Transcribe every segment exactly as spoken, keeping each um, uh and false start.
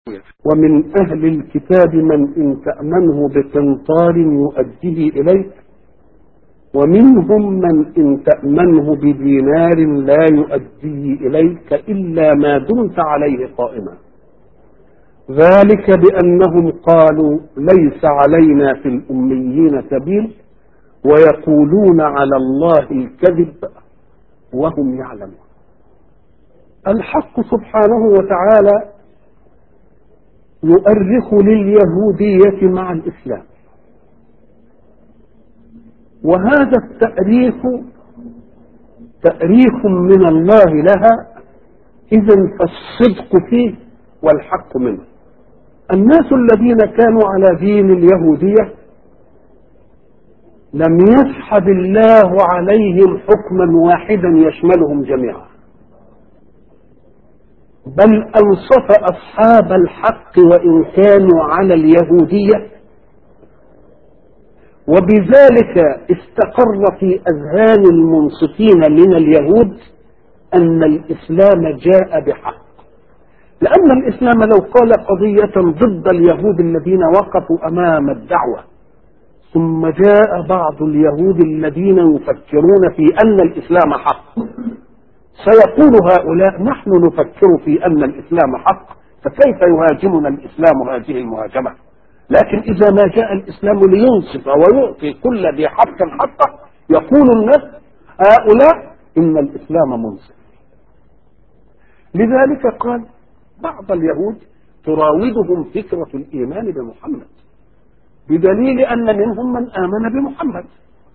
ومن أهل الكتاب من إن تأمنه بقنطار يؤديه إليك ومنهم من إن تأمنه بدينار لا يؤديه إليك إلا ما دمت عليه قائما. ذلك بأنهم قالوا ليس علينا في الأميين سبيل ويقولون على الله الكذب وهم يعلمون. الحق سبحانه وتعالى يؤرخ لليهودية مع الإسلام، وهذا التأريخ تأريخ من الله لها، إذن فالصدق فيه والحق منه. الناس الذين كانوا على دين اليهودية لم يسحب الله عليهم حكما واحدا يشملهم جميعا، بل أنصف أصحاب الحق وإن كانوا على اليهودية، وبذلك استقر في أذهان المنصفين من اليهود أن الإسلام جاء بحق، لأن الإسلام لو قال قضية ضد اليهود الذين وقفوا أمام الدعوة ثم جاء بعض اليهود الذين يفكرون في أن الإسلام حق، سيقول هؤلاء نحن نفكر في أن الإسلام حق، فكيف يهاجمنا الإسلام هذه المهاجمة؟ لكن إذا ما جاء الإسلام لينصف ويعطي كل ذي حق حقه، يقول الناس هؤلاء إن الإسلام منصف. لذلك قال بعض اليهود تراودهم فكرة الإيمان بمحمد، بدليل أن منهم من آمن بمحمد.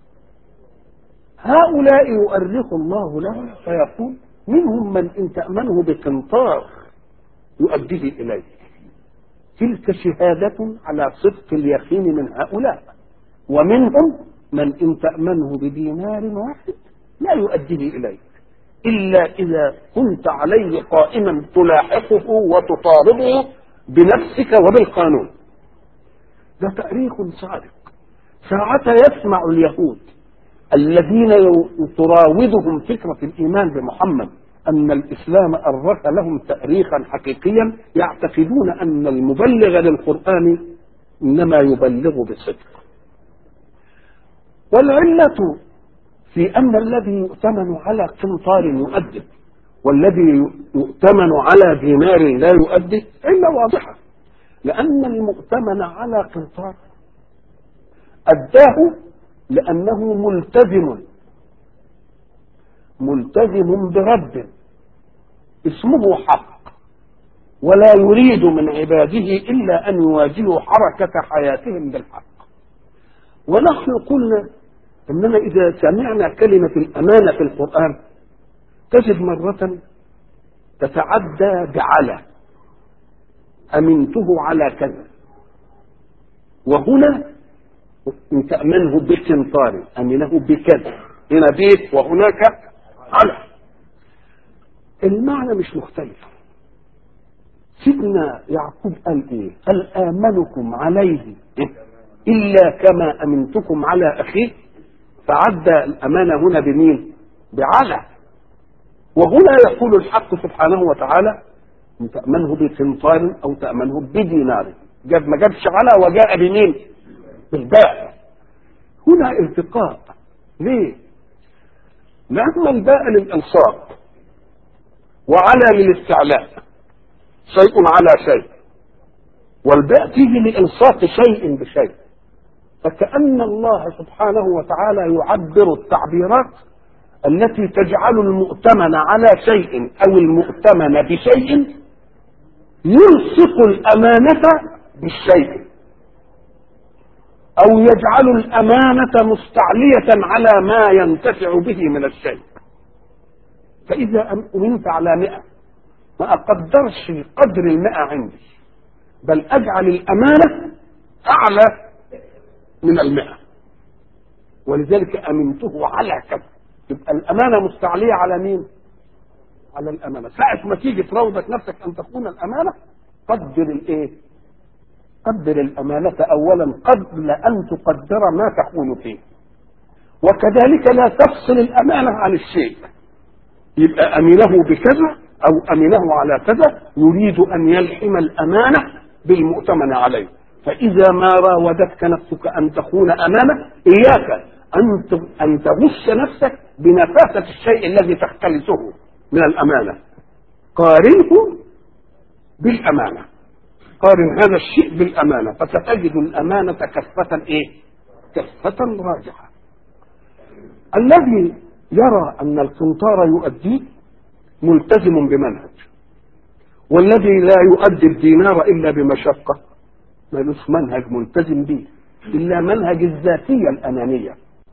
هؤلاء يؤرخ الله لهم فيقول منهم من إن تأمنه بقنطار يؤديه إليك. تلك شهادة على صدق اليقين من هؤلاء. ومنهم من إن تأمنه بدينار واحد لا يؤديه إليك إلا إذا كنت عليه قائما تلاحقه وتطالبه بنفسك وبالقانون. ده تأريخ صادق. ساعة يسمع اليهود الذين تراودهم فكرة الإيمان بمحمد أن الإسلام أرخ لهم تأريخا حقيقيا، يعتقدون أن المبلغ للقرآن إنما يبلغ بصدق. والعلة في أن الذي يؤتمن على قنطار يؤدب والذي يؤتمن على دينار لا يؤدي علة واضحة، لأن المؤتمن على قنطار أداه لأنه ملتزم ملتزم برب اسمه حق، ولا يريد من عباده إلا أن يواجهوا حركة حياتهم بالحق. ونحن قلنا أننا إذا سمعنا كلمة الأمانة في القرآن تجد مرة تتعدى بعلى، أمنته على كذا، وهنا إن تأمنه بقنطار أمنه بكذا، هنا بيت وهناك على. المعنى مش مختلف. سيدنا يعقوب قال إيه؟ قال آمنكم عليه إلا كما أمنتكم على أخيه، فعدى الأمانة هنا بمين؟ بعلى. وهنا يقول الحق سبحانه وتعالى إن تأمنه بقنطار أو تأمنه بدينار، جاب ما جابش على وجاء بمين؟ بالباء. هنا التقاء. ليه؟ لأن الباء للإلصاق وعلى للاستعلاء، شيء على شيء، والباء تيجي لإلصاق شيء بشيء. فكأن الله سبحانه وتعالى يعبر التعبيرات التي تجعل المؤتمن على شيء أو المؤتمن بشيء يلصق الأمانة بالشيء، أو يجعل الأمانة مستعلية على ما ينتفع به من الشيء. فإذا أمنت على مئة ما أقدرش قدر المئة عندي، بل أجعل الأمانة أعلى من المئة، ولذلك أمنته على كذا. يبقى الأمانة مستعلية على مين؟ على الأمانة. ساعة ما تيجي تراودك نفسك أن تكون الأمانة، قدر الإيه؟ قدر الأمانة أولا قبل أن تقدر ما تكون فيه. وكذلك لا تفصل الأمانة عن الشيء، يبقى أمنه بكذا أو أمنه على كذا يريد أن يلحم الأمانة بالمؤتمن عليه. فإذا ما راودتك نفسك أن تخون أمانة إياك أن أن تغش نفسك بنفاسة الشيء الذي تختلسه من الأمانة. قارنه بالأمانة، قارن هذا الشيء بالأمانة فستجد الأمانة كفة إيه؟ كفة راجحة. الذي يرى أن القنطار يؤديه ملتزم بمنهج، والذي لا يؤدي الدينار إلا بمشقة مالوش منهج ملتزم به إلا منهج الذاتية الأنانية.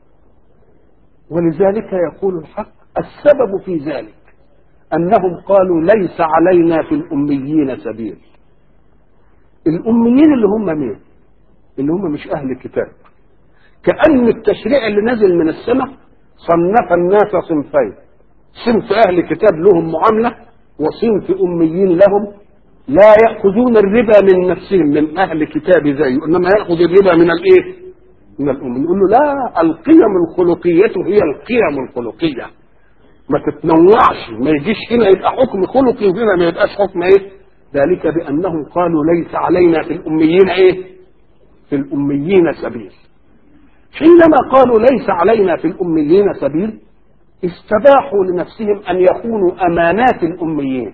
ولذلك يقول الحق السبب في ذلك أنهم قالوا ليس علينا في الأميين سبيل. الأميين اللي هم مين؟ اللي هم مش أهل كتاب. كأن التشريع اللي نزل من السماء صنف الناس صنفين، صنف أهل كتاب لهم معاملة وصنف أميين لهم لا يأخذون الربا من نفسهم من أهل كتاب زيه، إنما يأخذ الربا من الإيه؟ من الأم. نقول له لا، القيم الخلقية هي القيم الخلقية، ما تتنوعش، ما يجيش هنا يبقى حكم خلقي وهنا ما يبقاش حكم إيه؟ ذلك بأنهم قالوا ليس علينا في الأميين إيه؟ في الأميين سبيل. حينما قالوا ليس علينا في الأميين سبيل استباحوا لنفسهم أن يخونوا أمانات الأميين،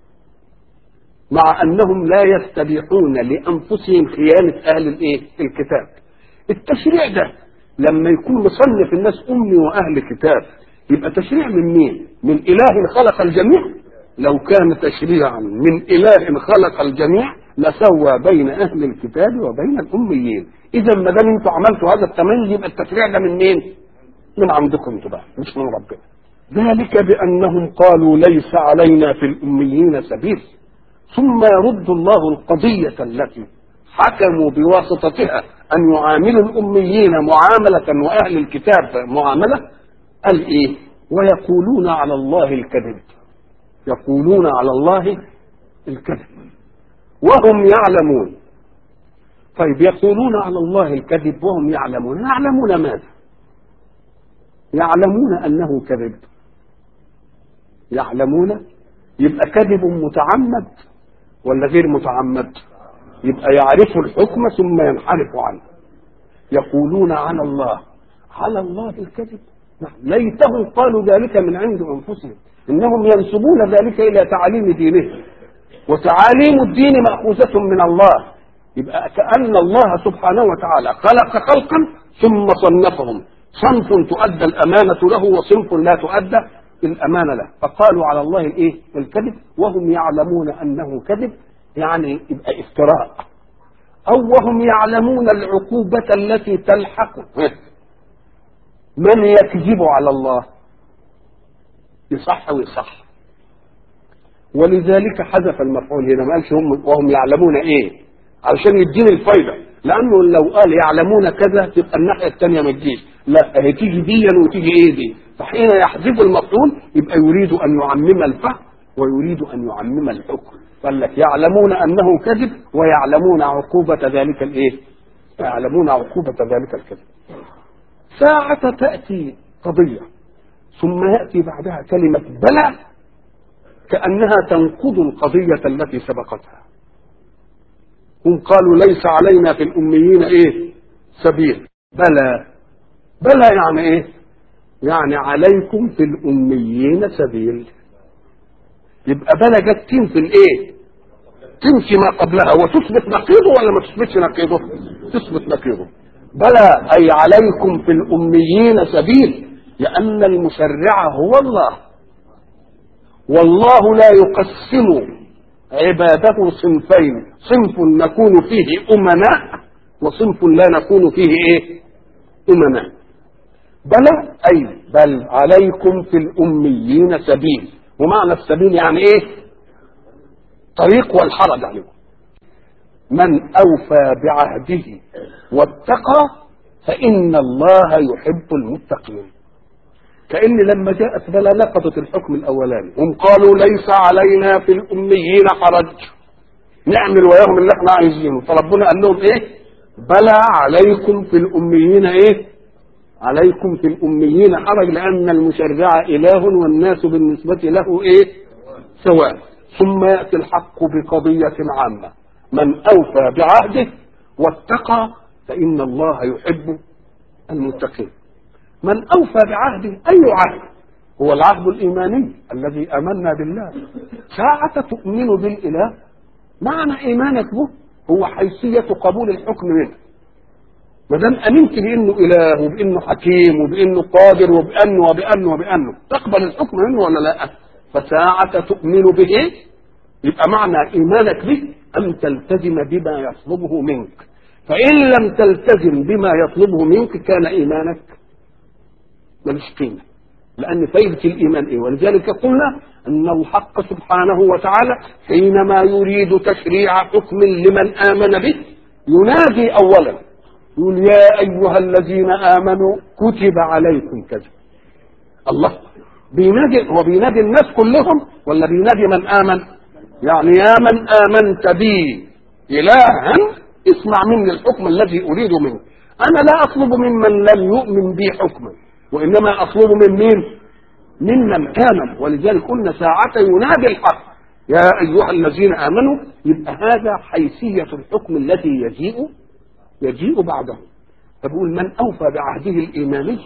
مع أنهم لا يستبيحون لأنفسهم خيانة أهل الإيه؟ الكتاب. التشريع ده لما يكون مصنف الناس أمي وأهل كتاب يبقى تشريع من مين؟ من إله خلق الجميع؟ لو كان تشريعا من إله خلق الجميع لسوى بين أهل الكتاب وبين الأميين. إذا ما دام أنتم عملتوا هذا التمييز يبقى التشريع ده من مين؟ من عندكم أنتم بقى مش من ربنا. ذلك بأنهم قالوا ليس علينا في الأميين سبيل، ثم يرد الله القضية التي حكموا بواسطتها أن يعاملوا الأميين معاملة وأهل الكتاب معاملة. قال إيه؟ ويقولون على الله الكذب، يقولون على الله الكذب وهم يعلمون. طيب يقولون على الله الكذب وهم يعلمون، يعلمون ماذا؟ يعلمون أنه كذب، يعلمون يبقى كذب متعمد ولا غير متعمد؟ يبقى يعرف الحكم ثم ينحرف عنه. يقولون على الله على الله الكذب، ليتهم قالوا ذلك من عند أنفسهم، إنهم ينسبون ذلك إلى تعاليم دينهم، وتعاليم الدين مأخوذة من الله. يبقى كأن الله سبحانه وتعالى خلق خلقا ثم صنفهم، صنف تؤدى الأمانة له وصنف لا تؤدى الأمانة له، فقالوا على الله الإيه؟ الكذب وهم يعلمون أنه كذب، يعني يبقى افتراء. أو وهم يعلمون العقوبة التي تلحق من يكذب على الله، يصح ويصح. ولذلك حذف المفعول هنا، ما قالش هم وهم يعلمون ايه علشان يديني الفايده، لانه لو قال يعلمون كذا تبقى الناحيه الثانيه ما تجيش، لا هي تيجي ديا وتيجي ايه دي. فحين يحذف المفعول يبقى يريد ان يعمم الفهم ويريد ان يعمم الحكم. قال لك يعلمون انه كذب ويعلمون عقوبه ذلك الايه؟ يعلمون عقوبه ذلك الكذب. ساعة تأتي قضية ثم يأتي بعدها كلمة بلى كأنها تنقض القضية التي سبقتها. هم قالوا ليس علينا في الأميين إيه؟ سبيل. بلى، بلى يعني إيه؟ يعني عليكم في الأميين سبيل. يبقى بلى جت تنفي الإيه؟ تنفي ما قبلها وتثبت نقيضه ولا ما تثبتش نقيضه؟ تثبت نقيضه. بلى أي عليكم في الأميين سبيل، لأن المشرع هو الله، والله لا يقسم عباده صنفين، صنف نكون فيه أمناء وصنف لا نكون فيه إيه؟ أمناء. بلى أي بل عليكم في الأميين سبيل، ومعنى السبيل يعني إيه؟ طريق والحرج عليكم. من أوفى بعهده واتقى فإن الله يحب المتقين. كأن لما جاءت بلا نقضت الحكم الأولاني، هم قالوا ليس علينا في الأميين حرج نعمل وياهم اللي احنا عايزينه، فربنا قال لهم ايه؟ بلى عليكم في الأميين ايه؟ عليكم في الأميين حرج، لأن المشرع إله والناس بالنسبة له ايه؟ سواء. ثم يأتي الحق بقضية عامة: من أوفى بعهده واتقى فإن الله يحب المتقين. من أوفى بعهده، أي عهد؟ هو العهد الإيماني الذي آمنا بالله. ساعة تؤمن بالإله معنى إيمانك به هو حيثية قبول الحكم منه. ما دام امنت بانه اله وبانه حكيم وبانه قادر وبانه وبانه وبانه تقبل الحكم منه ولا لا؟ فساعة تؤمن به يبقى معنى ايمانك به ان تلتزم بما يطلبه منك. فان لم تلتزم بما يطلبه منك كان ايمانك ملوش قيمه، لان فائده الايمان ايه؟ ولذلك قلنا ان الحق سبحانه وتعالى حينما يريد تشريع حكم لمن امن به ينادي اولا، يقول: يا أيها الذين آمنوا كتب عليكم كذا. الله بينادي، هو بينادي الناس كلهم ولا بينادي من آمن؟ يعني يا من آمنت بي إلها اسمع مني الحكم الذي أريد منه. أنا لا أطلب ممن لم يؤمن بي حكما، وإنما أطلب من مين؟ ممن آمن. ولذلك قلنا ساعة ينادي الحق يا أيها الذين آمنوا، يبقى هذا حيثية الحكم الذي يجيء يجيء بعده. فبقول: من أوفى بعهده الإيماني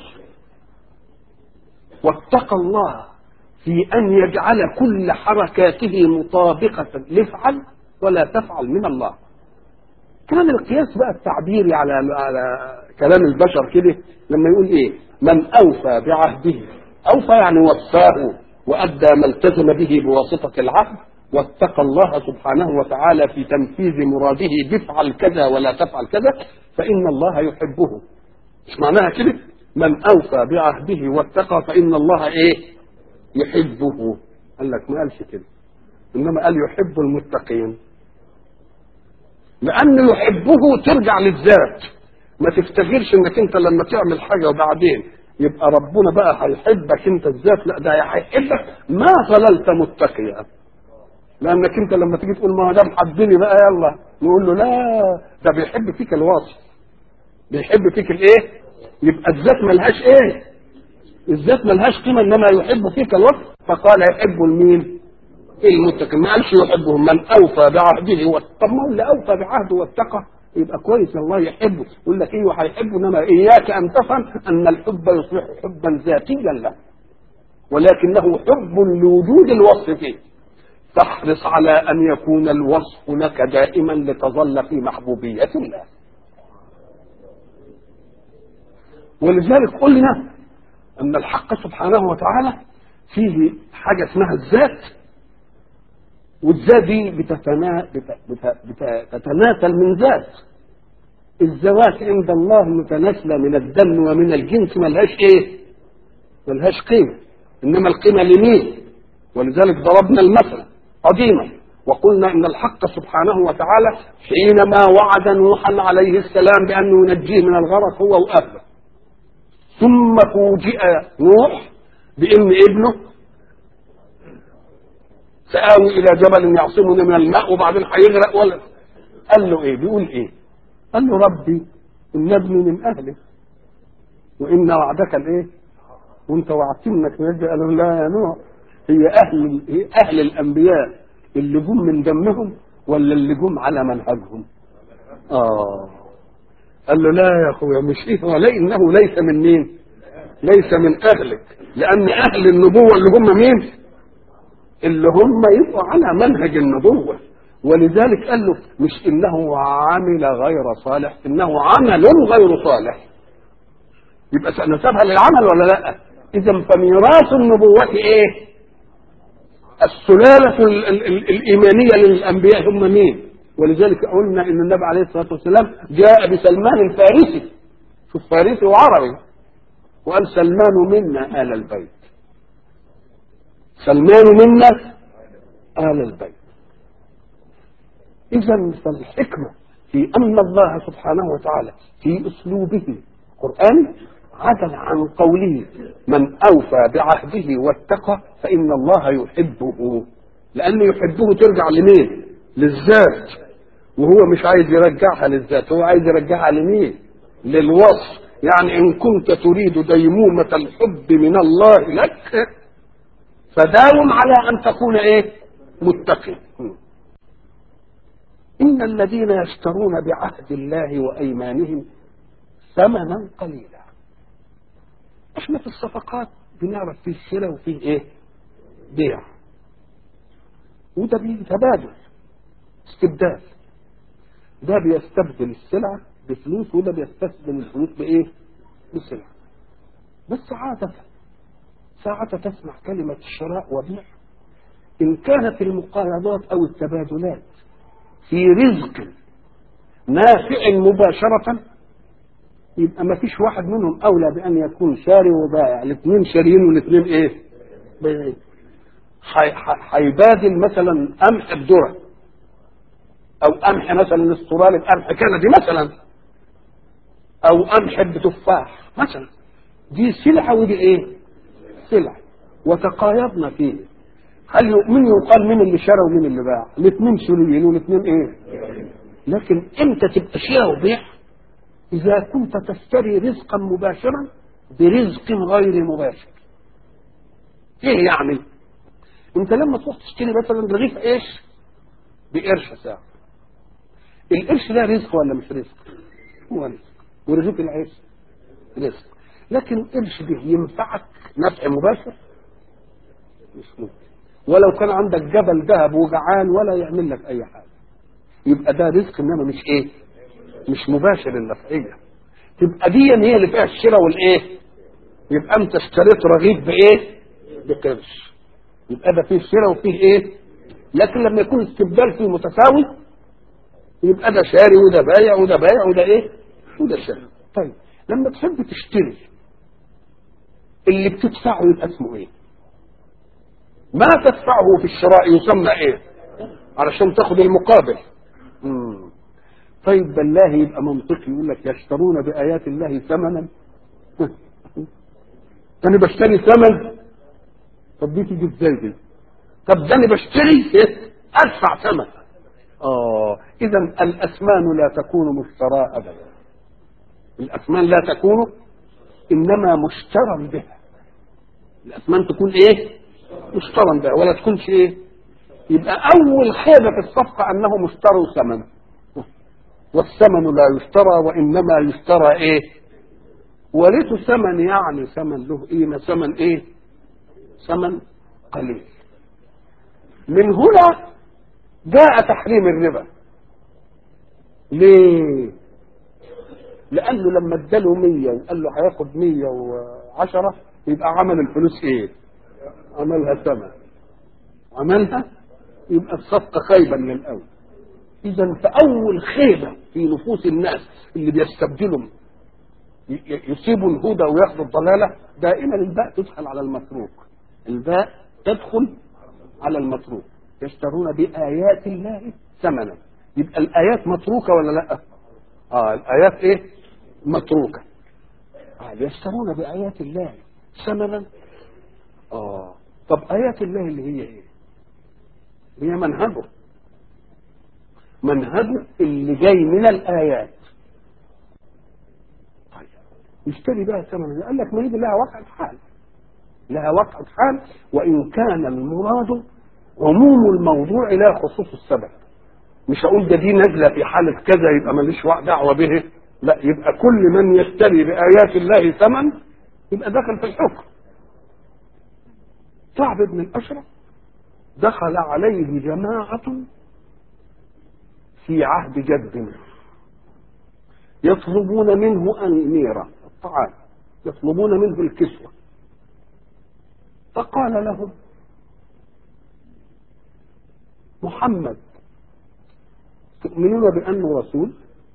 واتقى الله في أن يجعل كل حركاته مطابقة لافعل ولا تفعل من الله. كان القياس بقى التعبيري على على كلام البشر كده لما يقول إيه؟ من أوفى بعهده، أوفى يعني وفاه وأدى ما التزم به بواسطة العهد، واتقى الله سبحانه وتعالى في تنفيذ مراده بفعل كذا ولا تفعل كذا فإن الله يحبه. مش معناها كده؟ من أوفى بعهده واتقى فإن الله إيه؟ يحبه. قال لك ما قالش كده، إنما قال يحب المتقين، لأنه يحبه ترجع للذات. ما تفتكرش إنك أنت لما تعمل حاجة وبعدين يبقى ربنا بقى هيحبك أنت الذات، لا، ده هيحبك ما ظللت متقيا. لانك انت لما تيجي تقول ما دام حبني بقى يلا نقول له لا، ده بيحب فيك الوصف، بيحب فيك الايه؟ يبقى الذات ملهاش ايه؟ الذات ملهاش قيمه، انما يحب فيك الوصف. فقال يحب المين؟ المتقين. ما قالش يحبهم. من اوفى بعهده واتقى. طب ما هو اللي اوفى بعهده واتقى يبقى كويس، الله يحبه. يقول لك ايوه هيحبه، انما اياك ان تفهم ان الحب يصبح حبا ذاتيا له، ولكنه حب لوجود الوصف فيه. تحرص على أن يكون الوصف لك دائما لتظل في محبوبية الله. ولذلك قلنا أن الحق سبحانه وتعالى فيه حاجة اسمها الذات، والذات دي بتتنا... بت... بت... بتتناسل من ذات. الذوات عند الله متناسلة من الدم ومن الجنس، ملهاش ايه؟ ملهاش قيمة، إنما القيمة لمين؟ ولذلك ضربنا المثل قديما وقلنا ان الحق سبحانه وتعالى حينما وعد نوحا عليه السلام بانه ينجيه من الغرق هو واهله، ثم فوجئ نوح بان ابنه سآوي الى جبل يعصمني من الماء وبعدين هيغرق. ولا قال له ايه؟ بيقول ايه؟ قال له ربي ان ابني من اهله وان وعدك الايه؟ وانت وعدتني انك تنجي. قال له لا يا نوح، هي أهل أهل الأنبياء اللي جم من دمهم ولا اللي جم على منهجهم؟ آه قال له لا يا أخويا، مش إيه هو، إنه ليس من مين؟ ليس من أهلك، لأن أهل النبوة اللي هم مين؟ اللي هم يبقوا على منهج النبوة. ولذلك قال له مش إنه عمل غير صالح، إنه عمل غير صالح. يبقى نسبها للعمل ولا لا؟ إذا فميراث النبوة إيه؟ السلالة الإيمانية للأنبياء هم مين؟ ولذلك قلنا إن النبي عليه الصلاة والسلام جاء بسلمان الفارسي، شوف فارسي وعربي، وقال سلمان منا آل البيت، سلمان منا آل البيت. إذا فالحكمة في أن الله سبحانه وتعالى في أسلوبه القرآن عدل عن قوله من أوفى بعهده واتقى فإن الله يحبه، لأنه يحبه ترجع لمين؟ للذات، وهو مش عايز يرجعها للذات، هو عايز يرجعها لمين؟ للوصف. يعني إن كنت تريد ديمومة الحب من الله لك فداوم على أن تكون إيه؟ متقي. إن الذين يشترون بعهد الله وأيمانهم ثمنا قليلا. احنا في الصفقات بنعرف فيه الشراء وفيه ايه؟ بيع. وده بيه تبادل، استبدال. ده بيستبدل السلعة بفلوس وده بيستبدل الفلوس بايه؟ بسلعة. بس عادة ساعة تسمع كلمة شراء وبيع إن كانت المقايضات أو التبادلات في رزق نافع مباشرة يبقى ما فيش واحد منهم أولى بأن يكون شاري وبائع، الاثنين شاريين والاثنين إيه؟ هيبادل مثلا قمح بذرة أو قمح مثلا استرالي بقمح كندي مثلا أو قمح بتفاح مثلا. دي سلعة ودي إيه؟ سلعة وتقايضنا فيه. هل يؤمن يقال مين اللي شرى ومين اللي باع؟ الاثنين شريين والاثنين ايه؟ لكن امتى تبقى شراء وبيع؟ اذا كنت تشتري رزقا مباشرا برزق غير مباشر. ايه يعني؟ انت لما تروح تشتري مثلا رغيف عيش بقرش ساعة، القرش ده رزق ولا مش رزق؟ هو رزق. ورغيف العيش رزق، لكن القرش ده ينفعك نفع مباشر؟ مش ممكن. ولو كان عندك جبل ذهب وجعان ولا يعمل لك اي حاجه، يبقى ده رزق انما مش ايه؟ مش مباشر النفعيه. تبقى دي هي اللي فيها الشراء والايه؟ يبقى انت اشتريت رغيف بايه؟ بقرش، يبقى ده فيه الشراء وفيه ايه؟ لكن لما يكون استبدال فيه متساوي يبقى ده شاري وده بايع وده بايع وده ايه؟ وده شاري. طيب لما تحب تشتري اللي بتدفعه يبقى اسمه ايه؟ ما تدفعه في الشراء يسمى ايه؟ علشان تاخد المقابل. مم. طيب بالله يبقى منطقي يقول لك يشترون بآيات الله ثمنا. انا بشتري ثمن؟ طب دي تيجي ازاي دي؟ طب ده انا بشتري إيه؟ ادفع ثمن. اه اذا الاثمان لا تكون مشترى ابدا. الاثمان لا تكون انما مشترى بها. الاثمان تكون ايه؟ مشترى بها ولا تكونش ايه؟ يبقى اول خيبه في الصفقه انه مشترى ثمن، والثمن لا يشترى وانما يشترى ايه؟ ورث ثمن، يعني ثمن له قيمه، ثمن ايه؟ ثمن قليل. من هنا جاء تحريم الربا. ليه؟ لانه لما اداله مية وقال له هياخد مية وعشرة يبقى عمل الفلوس ايه؟ عملها ثمن، عملها يبقى الصفقه خيبه من الاول. اذا فاول خيبه في نفوس الناس اللي بيستبدلوا يصيبوا الهدى وياخذوا الضلاله، دائما الباء تدخل على المتروك. الباء تدخل على المتروك. يشترون بآيات الله ثمنا، يبقى الآيات متروكة ولا لا؟ اه الآيات ايه؟ متروكة. آه يشترون بآيات الله ثمنا. اه طب آيات الله اللي هي ايه؟ هي منهجه، منهجه اللي جاي من الآيات. طيب يشتري بها ثمنا، قال لك ما هي لها وقع حال، لها وقع حال، وإن كان المراد عموم الموضوع لا خصوص السبب. مش هقول ده دي نازله في حاله كذا يبقى ماليش دعوه به، لا، يبقى كل من يشتري بآيات الله ثمن يبقى دخل في الحكم. كعب بن الأشرف دخل عليه جماعة في عهد جد يطلبون منه أميرة الطعام، يطلبون منه الكسوة، فقال لهم محمد تؤمنون بأنه رسول؟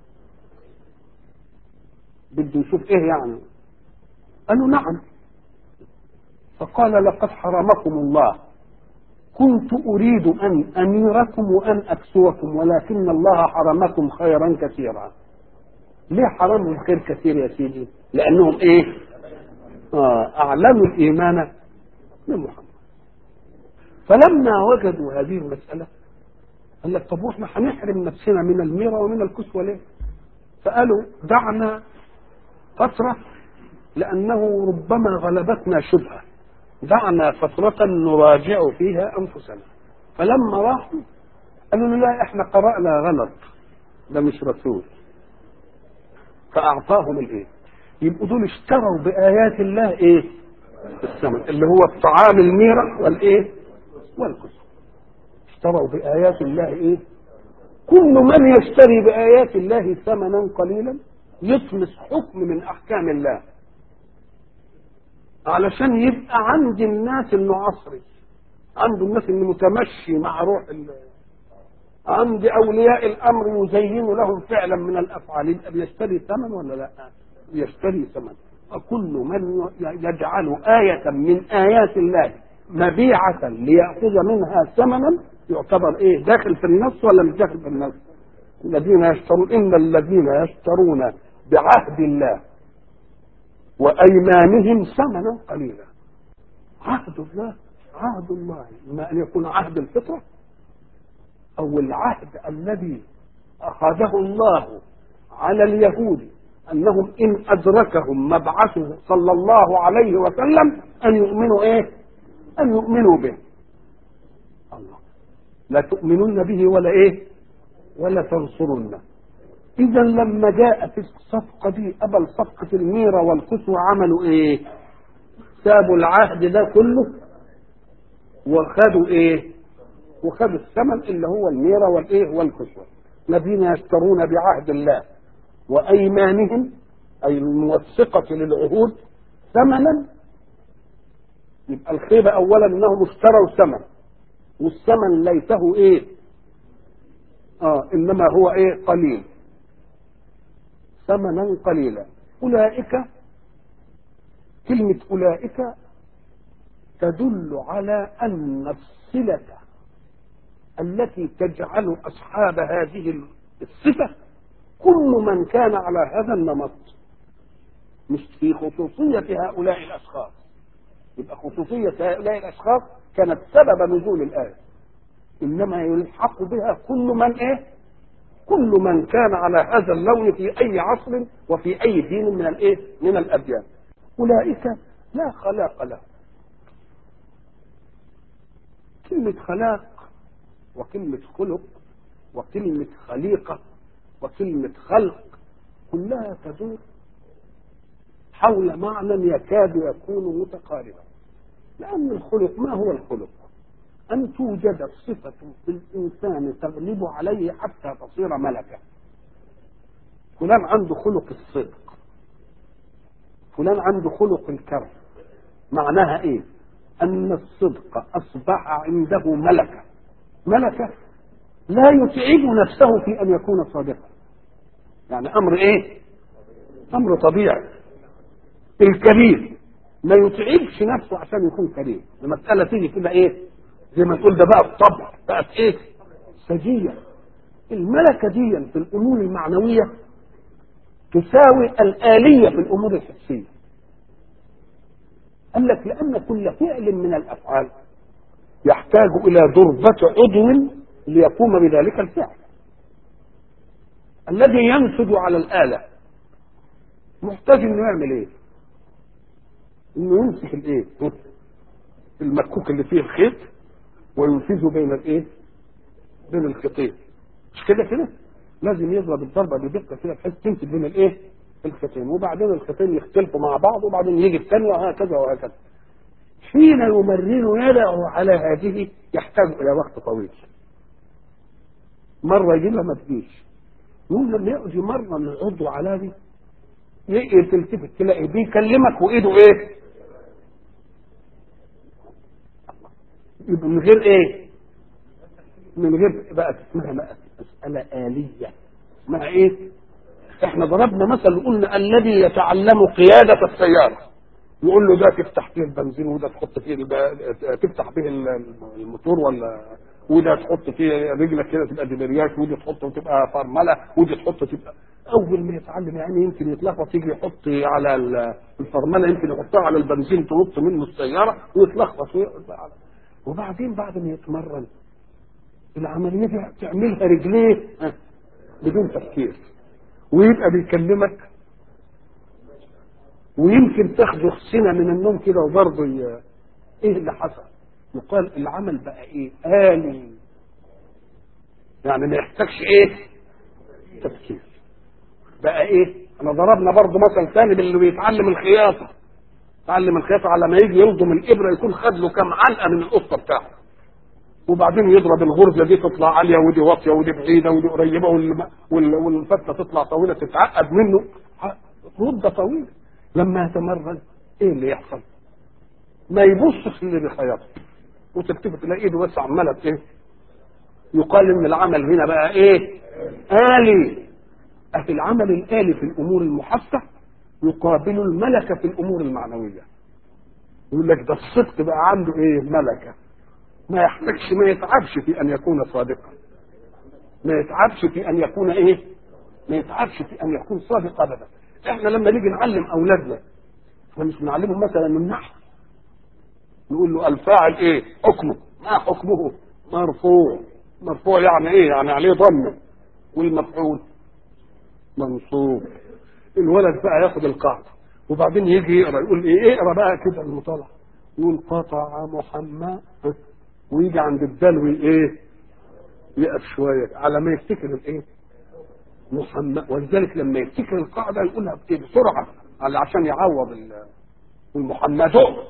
بده يشوف ايه يعني. قالوا نعم. فقال لقد حرمكم الله، كنت أريد أن أميركم وأن أكسوكم ولكن الله حرمكم خيرا كثيرا. ليه حرمهم خير كثير يا سيدي؟ لأنهم إيه؟ آه أعلنوا الإيمان بمحمد. فلما وجدوا هذه المسألة قال لك طب واحنا هنحرم نفسنا من الميرة ومن الكسوة ليه؟ فقالوا دعنا فترة لأنه ربما غلبتنا شبهة، دعنا فترة نراجع فيها أنفسنا. فلما راحوا قالوا له لا احنا قرأنا غلط، ده مش رسول. فأعطاهم الايه؟ يبقوا دول اشتروا بآيات الله ايه؟ الثمن اللي هو الطعام الميرة والايه؟ والكسوة. اشتروا بآيات الله ايه؟ كل من يشتري بآيات الله ثمنا قليلا يطمس حكم من أحكام الله علشان يبقى عند الناس انه عصري، عند الناس انه متمشي مع روح الله، عند اولياء الامر يزين لهم فعلا من الافعال. يبقى بيشتري ثمن ولا لا؟ يشتري ثمن. وكل من يجعل آية من آيات الله مبيعة ليأخذ منها ثمنا يعتبر ايه؟ داخل في النص ولا مش داخل في النص؟ الذين يشترون، ان الذين يشترون بعهد الله وايمانهم ثمنا قليلا. عهد الله، عهد الله اما ان يكون عهد الفطره او العهد الذي اخذه الله على اليهود انهم ان ادركهم مبعثه صلى الله عليه وسلم ان يؤمنوا ايه؟ ان يؤمنوا به. الله لا تؤمنون به ولا ايه؟ ولا تنصرونه. اذا لما جاء في الصفقه دي قبل صفقه الميره والكسوه عملوا ايه؟ سابوا العهد ده كله وخدوا ايه؟ وخدوا الثمن اللي هو الميره والايه؟ والكسوه. الذين يشترون بعهد الله وايمانهم اي الموثقه للعهود ثمنا. يبقى الخيبه اولا انهم اشتروا ثمن، والثمن ليته ايه؟ اه انما هو ايه؟ قليل، ثمنا قليلا. اولئك، كلمه اولئك تدل على ان الصله التي تجعل اصحاب هذه الصفه كل من كان على هذا النمط، مش في خصوصيه هؤلاء الاشخاص. يبقى خصوصيه هؤلاء الاشخاص كانت سبب نزول الايه، انما يلحق بها كل من ايه؟ كل من كان على هذا اللون في اي عصر وفي اي دين من الايه؟ من الاديان. اولئك لا خلاق له. كلمه خلاق وكلمه خلق وكلمه خليقه وكلمه خلق كلها تدور حول معنى يكاد يكون متقاربا. لان الخلق، ما هو الخلق؟ أن توجد صفة في الإنسان تغلب عليه حتى تصير ملكة. فلان عنده خلق الصدق، فلان عنده خلق الكرم. معناها إيه؟ أن الصدق أصبح عنده ملكة. ملكة لا يتعب نفسه في أن يكون صادقا. يعني أمر إيه؟ أمر طبيعي. الكريم ما يتعبش نفسه عشان يكون كريم. المسألة تيجي كده إيه؟ زي ما تقول ده بقى الطبع، بقت ايه؟ سجية. الملكة دي في الامور المعنوية تساوي الآلية في الامور الحسية. قال لك لان كل فعل من الافعال يحتاج الى ضربة عضو ليقوم بذلك الفعل. الذي ينسج على الآلة محتاج انه يعمل ايه؟ انه يمسك الايه؟ المكوك اللي فيه الخيط وينفذه بين الايه؟ بين الخيطين. مش كده كده؟ لازم يضرب الضربه بدقه كده بحيث تمسك بين الايه؟ الخيطين، وبعدين الخيطين يختلفوا مع بعض، وبعدين يجي الثانيه وهكذا وهكذا. حين يمرن يده على هذه يحتاج الى وقت طويل. مره يجيبها ما تجيش. يقول لما يقعد يمرن العضو على دي يقدر تلتفت تلاقي بيكلمك وايده ايه؟ يبقى من غير ايه؟ من غير بقى اسمها بقى مسألة آلية. اسمها ايه؟ احنا ضربنا مثل وقلنا الذي يتعلم قيادة السيارة يقول له ده تفتح فيه البنزين وده تحط فيه تفتح فيه الموتور، ولا وده تحط فيه رجلك كده تبقى دبرياش، ودي تحط وتبقى فرمله، ودي تحط تبقى. اول ما يتعلم يعني يمكن يتلخبط، يجي يحط على الفرمله يمكن يحطها على البنزين تنط منه السياره ويتلخبط. وبعدين بعد ما يتمرن العمليه دي تعملها رجليه بدون تفكير، ويبقى بيكلمك، ويمكن تاخده سنه من النوم كده وبرضه ايه اللي حصل؟ يقال العمل بقى ايه؟ آلي، يعني ما يحتاجش ايه؟ تفكير. بقى ايه؟ انا ضربنا برضه مثل ثاني باللي بيتعلم الخياطه. يتعلم الخياطه على ما يجي يلضم الابره يكون خد له كام علقه من القطه بتاعته، وبعدين يضرب الغرزه دي تطلع عاليه ودي واطيه ودي بعيده ودي قريبه والفتله تطلع طويله تتعقد منه مده طويله. لما يتمرن ايه اللي يحصل؟ ما يبصش اللي بيخيطه وتكتفي تلاقي ايده بس عماله ايه؟ يقال ان العمل هنا بقى ايه؟ آلي. أفي العمل الآلي في الأمور المحسة يقابل الملكة في الأمور المعنوية. يقول لك ده الصدق بقى عنده ايه؟ ملكة، ما يحتاجش، ما يتعبش في أن يكون صادقا، ما يتعبش في أن يكون ايه؟ ما يتعبش في أن يكون صادق أبدا. احنا لما نيجي نعلم أولادنا احنا مش بنعلمهم مثلا النحو، نقول له الفاعل ايه؟ حكمه، ما حكمه؟ مرفوع. مرفوع يعني ايه؟ يعني عليه ضمه. والمفعول منصوب. الولد بقى ياخد القاعده وبعدين يجي يقرا يقول ايه؟ اقرا بقى كده المطالعه، يقول قطع محمد، ويجي عند الدلو ايه؟ يقف شويه على ما يفتكر الايه؟ محمد. ولذلك لما يفتكر القاعده يقولها بسرعه عشان يعوض المحمد.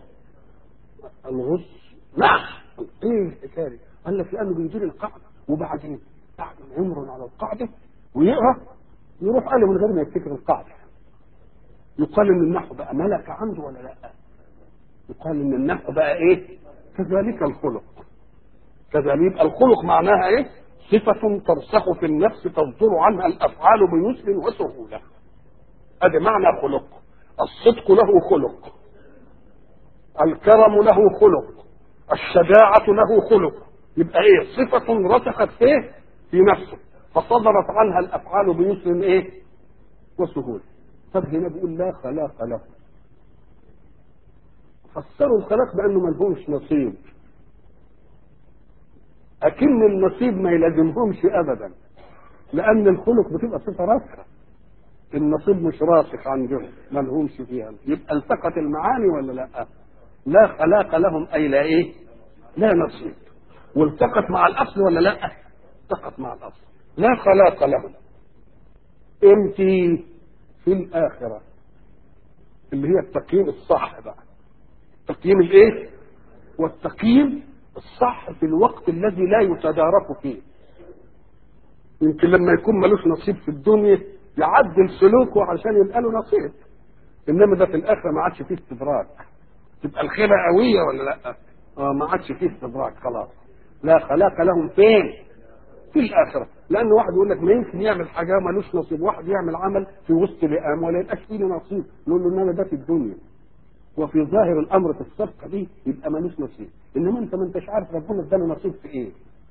الغص نعم. ايه الحكايه دي؟ قال لك لانه بيدير القاعده وبعدين بعد ما يمرن على القاعده ويقرا يروح قال من غير ما يفتكر القاعده. يقال ان النحو بقى ملكه عنده ولا لا؟ يقال ان النحو بقى ايه؟ كذلك الخلق. كذلك يبقى الخلق معناها ايه؟ صفه ترسخ في النفس تصدر عنها الافعال بيسر وسهوله. ادي معنى خلق. الصدق له خلق، الكرم له خلق، الشجاعة له خلق. يبقى ايه؟ صفة رسخت فيه في نفسه فصدرت عنها الافعال بيسر ايه؟ وسهولة. طب هنا بيقول لا خلاق له. فسروا الخلاق بانه ما لهمش نصيب، اكن النصيب ما يلازمهمش ابدا، لان الخلق بتبقى صفة راسخة، النصيب مش راسخ عندهم ما لهمش فيها. يبقى التقت المعاني ولا لا؟ لا خلاق لهم اي لا ايه؟ لا نصيب. والتقت مع الاصل ولا لا؟ التقت مع الاصل. لا خلاق لهم. امتى؟ في الاخره، اللي هي التقييم الصح بقى. التقييم الايه؟ والتقييم الصح في الوقت الذي لا يتدارك فيه. يمكن لما يكون ملوش نصيب في الدنيا يعدل سلوكه عشان يبقى له نصيب، انما ده في الاخره ما عادش فيه استدراك. تبقى الخيبه قويه ولا لا؟ اه ما عادش فيه استدراك خلاص. لا خلاق لهم فين؟ في الاخره. لان واحد يقول لك ما يمكن يعمل حاجه مالوش نصيب، واحد يعمل عمل في وسط لئام ولا يبقاش فيه نصيب، نقول له انما ده في الدنيا وفي ظاهر الامر في الصفقه دي يبقى مالوش نصيب. انما انت ما انتش عارف ربنا اداله نصيب في ايه.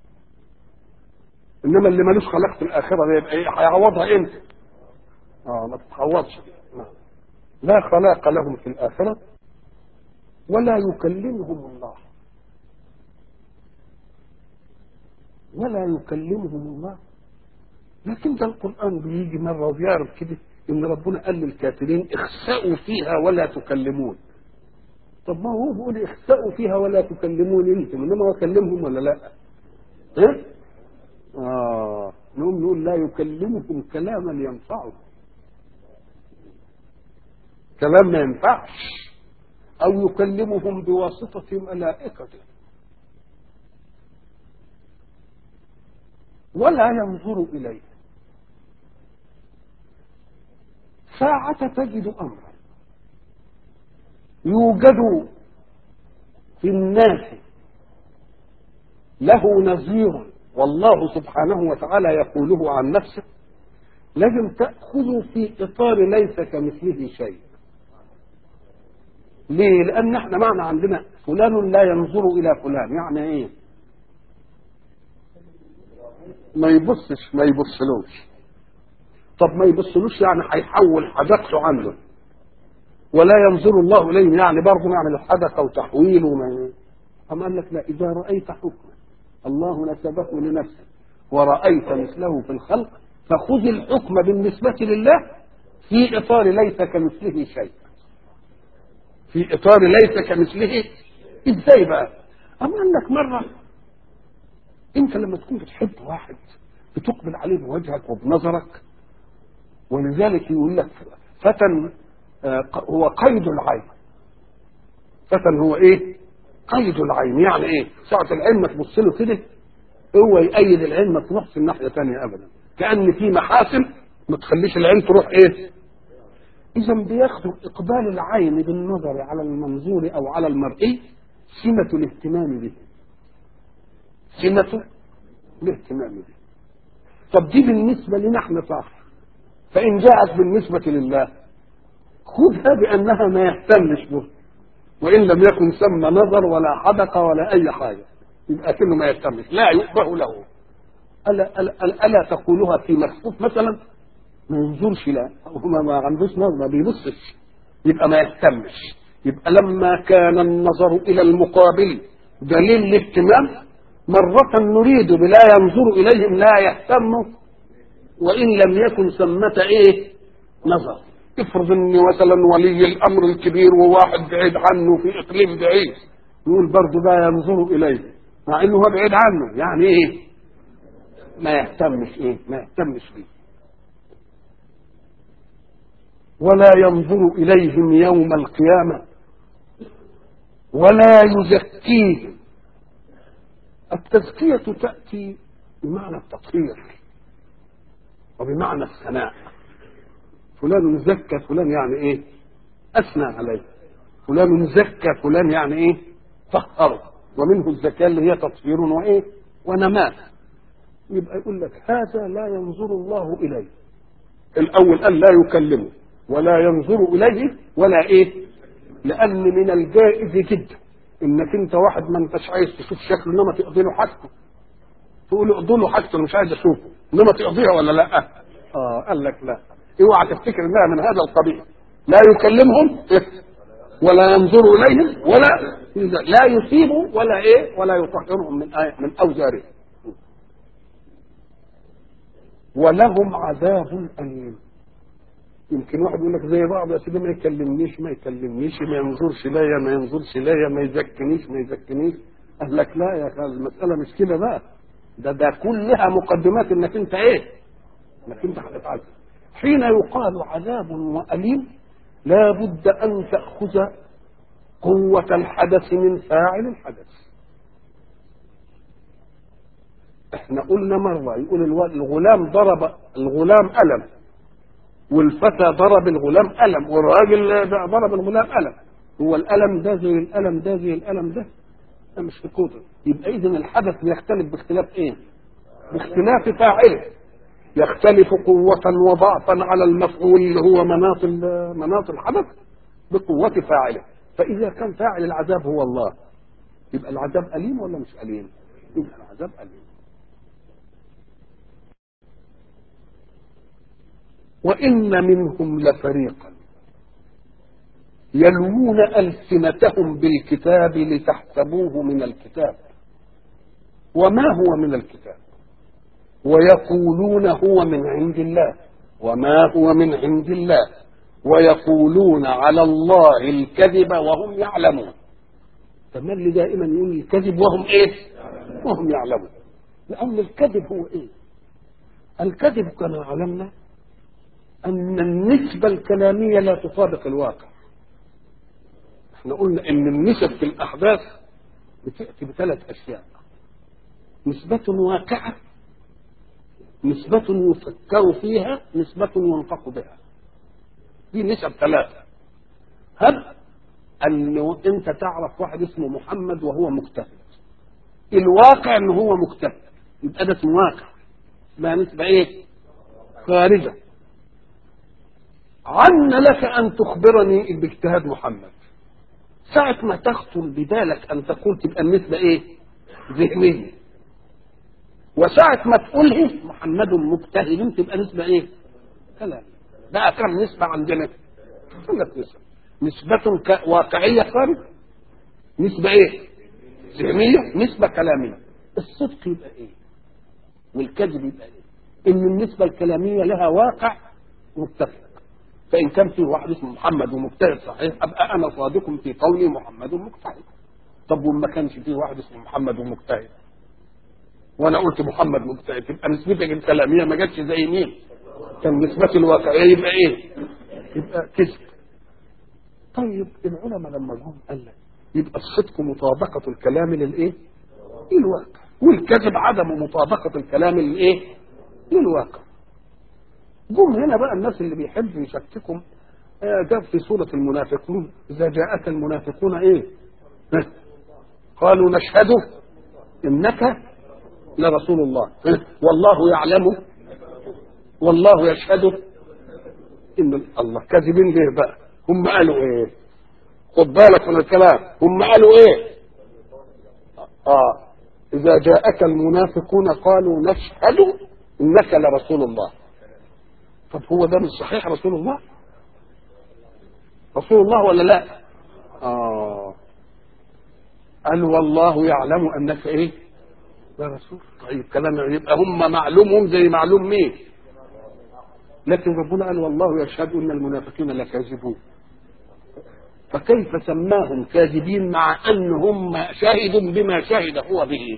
انما اللي مالوش خلاق في الاخره ده يبقى ايه؟ هيعوضها امتى؟ اه ما تتعوضش. لا خلاق لهم في الاخره ولا يكلمهم الله، ولا يكلمهم الله. لكن ده القرآن بيجي مرة وبيعرف كده إن ربنا قال للكافرين اخسأوا فيها ولا تكلمون. طب ما هو بيقول اخسأوا فيها ولا تكلمون انتم، إنما هو كلمهم ولا لا؟ ها؟ آه نقوم نقول لا يكلمكم كلاما ينفعه، كلام ما ينفعش. أو يكلمهم بواسطة ملائكته ولا ينظر إليه. ساعة تجد أمرا يوجد في الناس له نظير والله سبحانه وتعالى يقوله عن نفسه، لازم تأخذ في إطار ليس كمثله شيء. ليه؟ لأن احنا معنى عندنا فلان لا ينظر إلى فلان، يعني إيه؟ ما يبصش، ما يبصلوش. طب ما يبصلوش يعني هيحول حدقته عنده، ولا ينظر الله إليه يعني برضه نعمل الحدقة وتحويل وما. أما قال لك لا، إذا رأيت حكما الله نسبه لنفسه ورأيت مثله في الخلق فخذ الحكم بالنسبة لله في إطار ليس كمثله شيء. في إطار ليس كمثله. إزاي بقى؟ أما قال لك مرة أنت لما تكون بتحب واحد بتقبل عليه بوجهك وبنظرك، ولذلك يقول لك فتى هو قيد العين. فتى هو إيه؟ قيد العين. يعني إيه؟ ساعة العين ما تبص له كده هو يقيد العين ما تروحش الناحية ثانية أبدا، كأن في محاسن ما تخليش العين تروح إيه؟ إذا بياخدوا إقبال العين بالنظر على المنظور أو على المرئي سمة الاهتمام به، سمة الاهتمام به. طب دي بالنسبة لنا احنا صح، فإن جاءت بالنسبة لله خذها بأنها ما يهتمش به، وإن لم يكن ثم نظر ولا حدقة ولا أي حاجة يبقى كأنه ما يهتمش، لا يؤبه له. ألا, ألا, ألا تقولها في مكفوف مثلا ما ينظرش، لا هو ما عندوش نظر ما بيبصش يبقى ما يهتمش. يبقى لما كان النظر إلى المقابل دليل الاهتمام، مرة نريد بلا ينظر إليهم لا يهتم وإن لم يكن ثمة إيه نظر. افرض ان مثلا ولي الأمر الكبير وواحد بعيد عنه في إقليم بعيد يقول برضه لا ينظر إليه مع إنه هو بعيد عنه، يعني إيه ما يهتمش إيه ما يهتمش بيه. ولا ينظر إليهم يوم القيامة ولا يزكيهم. التزكية تأتي بمعنى التطهير وبمعنى الثناء. فلان زكى فلان يعني ايه اثنى عليه، فلان زكى فلان يعني ايه طهره، ومنه الزكاة اللي هي تطهير وايه ونماء. يبقى يقول لك هذا لا ينظر الله اليه. الاول قال لا يكلمه ولا ينظر اليه ولا ايه، لان من الجائز جدا انك انت واحد ما انتش عايز تشوف شكله انما تقضي له حاجته، تقول له اقضي له حاجته مش عايز اشوفه انما تقضيها ولا لا؟ اه قال لك لا، اوعى تفتكر انها من هذا القبيل. لا يكلمهم ولا ينظر اليهم ولا لا يصيب ولا ايه ولا يطهرهم من آية من اوزارهم. ولهم عذاب اليم. يمكن واحد يقول لك زي بعض يا سيدي ما يكلمنيش ما يكلمنيش ما ينظرش ليا ما ينظرش ليا ما يزكنيش ما يزكنيش. قال لك لا يا اخي المساله مش كده بقى، ده ده كلها مقدمات انك انت ايه انك انت هتتعذب. حين يقال عذاب وأليم لا بد أن تأخذ قوة الحدث من فاعل الحدث. احنا قلنا مرة يقول الغلام ضرب الغلام ألم والفتى ضرب الغلام ألم والراجل ضرب الغلام ألم. هو الألم ده زي الألم ده زي الألم ده؟ ده مش في قدر. يبقى إذن الحدث بيختلف باختلاف ايه؟ باختلاف فاعله. يختلف قوة وضعفا على المفعول اللي هو مناط مناط الحدث بقوة فاعله. فإذا كان فاعل العذاب هو الله يبقى العذاب أليم ولا مش أليم؟ يبقى العذاب أليم. وإن منهم لفريقا يلوون ألسنتهم بالكتاب لتحسبوه من الكتاب وما هو من الكتاب ويقولون هو من عند الله وما هو من عند الله ويقولون على الله الكذب وهم يعلمون. فما اللي دائما يقول الكذب وهم ايه وهم يعلمون؟ لأن الكذب هو ايه؟ الكذب كما علمنا أن النسبة الكلامية لا تطابق الواقع. احنا قلنا ان النسب في الأحداث بتأتي بثلاث أشياء: نسبة واقعة، نسبة يفكر فيها، نسبة ينطق بها. دي نسب ثلاثة. هب أنه أنت تعرف واحد اسمه محمد وهو مجتهد، الواقع أنه هو مجتهد يبقى ده اسمه واقع، ما نسبة إيه؟ خارجة. عن لك أن تخبرني باجتهاد محمد، ساعة ما تخطر ببالك أن تقول تبقى النسبة إيه؟ ذهنية. وساعة ما تقوله محمد مجتهد تبقى نسبة ايه؟ كلام. بقى كم نسبة عندنا؟ ثلاث نسب: نسبة واقعية خارج، نسبة ايه؟ ذهنية، نسبة كلامية. الصدق يبقى ايه؟ والكذب يبقى ايه؟ ان النسبة الكلامية لها واقع متفق، فإن كان في واحد اسمه محمد ومجتهد صحيح أبقى أنا صادق في قولي محمد مجتهد. طب وما كانش فيه واحد اسمه محمد ومجتهد وانا قلت محمد مجتهد، يبقى نسبتك الكلاميه ما جاتش زي مين؟ كان نسبتي الواقعيه يبقى ايه؟ يبقى كذب. طيب العلماء لما جم قال لك يبقى الصدق مطابقه الكلام للايه؟ للواقع، والكذب عدم مطابقه الكلام للايه؟ للواقع. جم هنا بقى الناس اللي بيحبوا يشككوا، جاب في سوره المنافقون اذا جاءك المنافقون ايه؟ قالوا نشهد انك لرسول الله والله يعلم والله يشهد ان الله كاذبين ليه بقى؟ هم قالوا ايه؟ خد بالك من الكلام، هم قالوا ايه؟ اه اذا جاءك المنافقون قالوا نشهد انك لرسول الله. طب هو ده مش صحيح رسول الله؟ رسول الله ولا لا؟ اه قال والله يعلم انك ايه؟ لا رسول. طيب كلام يبقى هم معلومهم زي معلوم مين؟ لكن ربنا قال والله يشهد ان المنافقين لكاذبون. فكيف سماهم كاذبين مع ان هم شاهدوا بما شهد هو به؟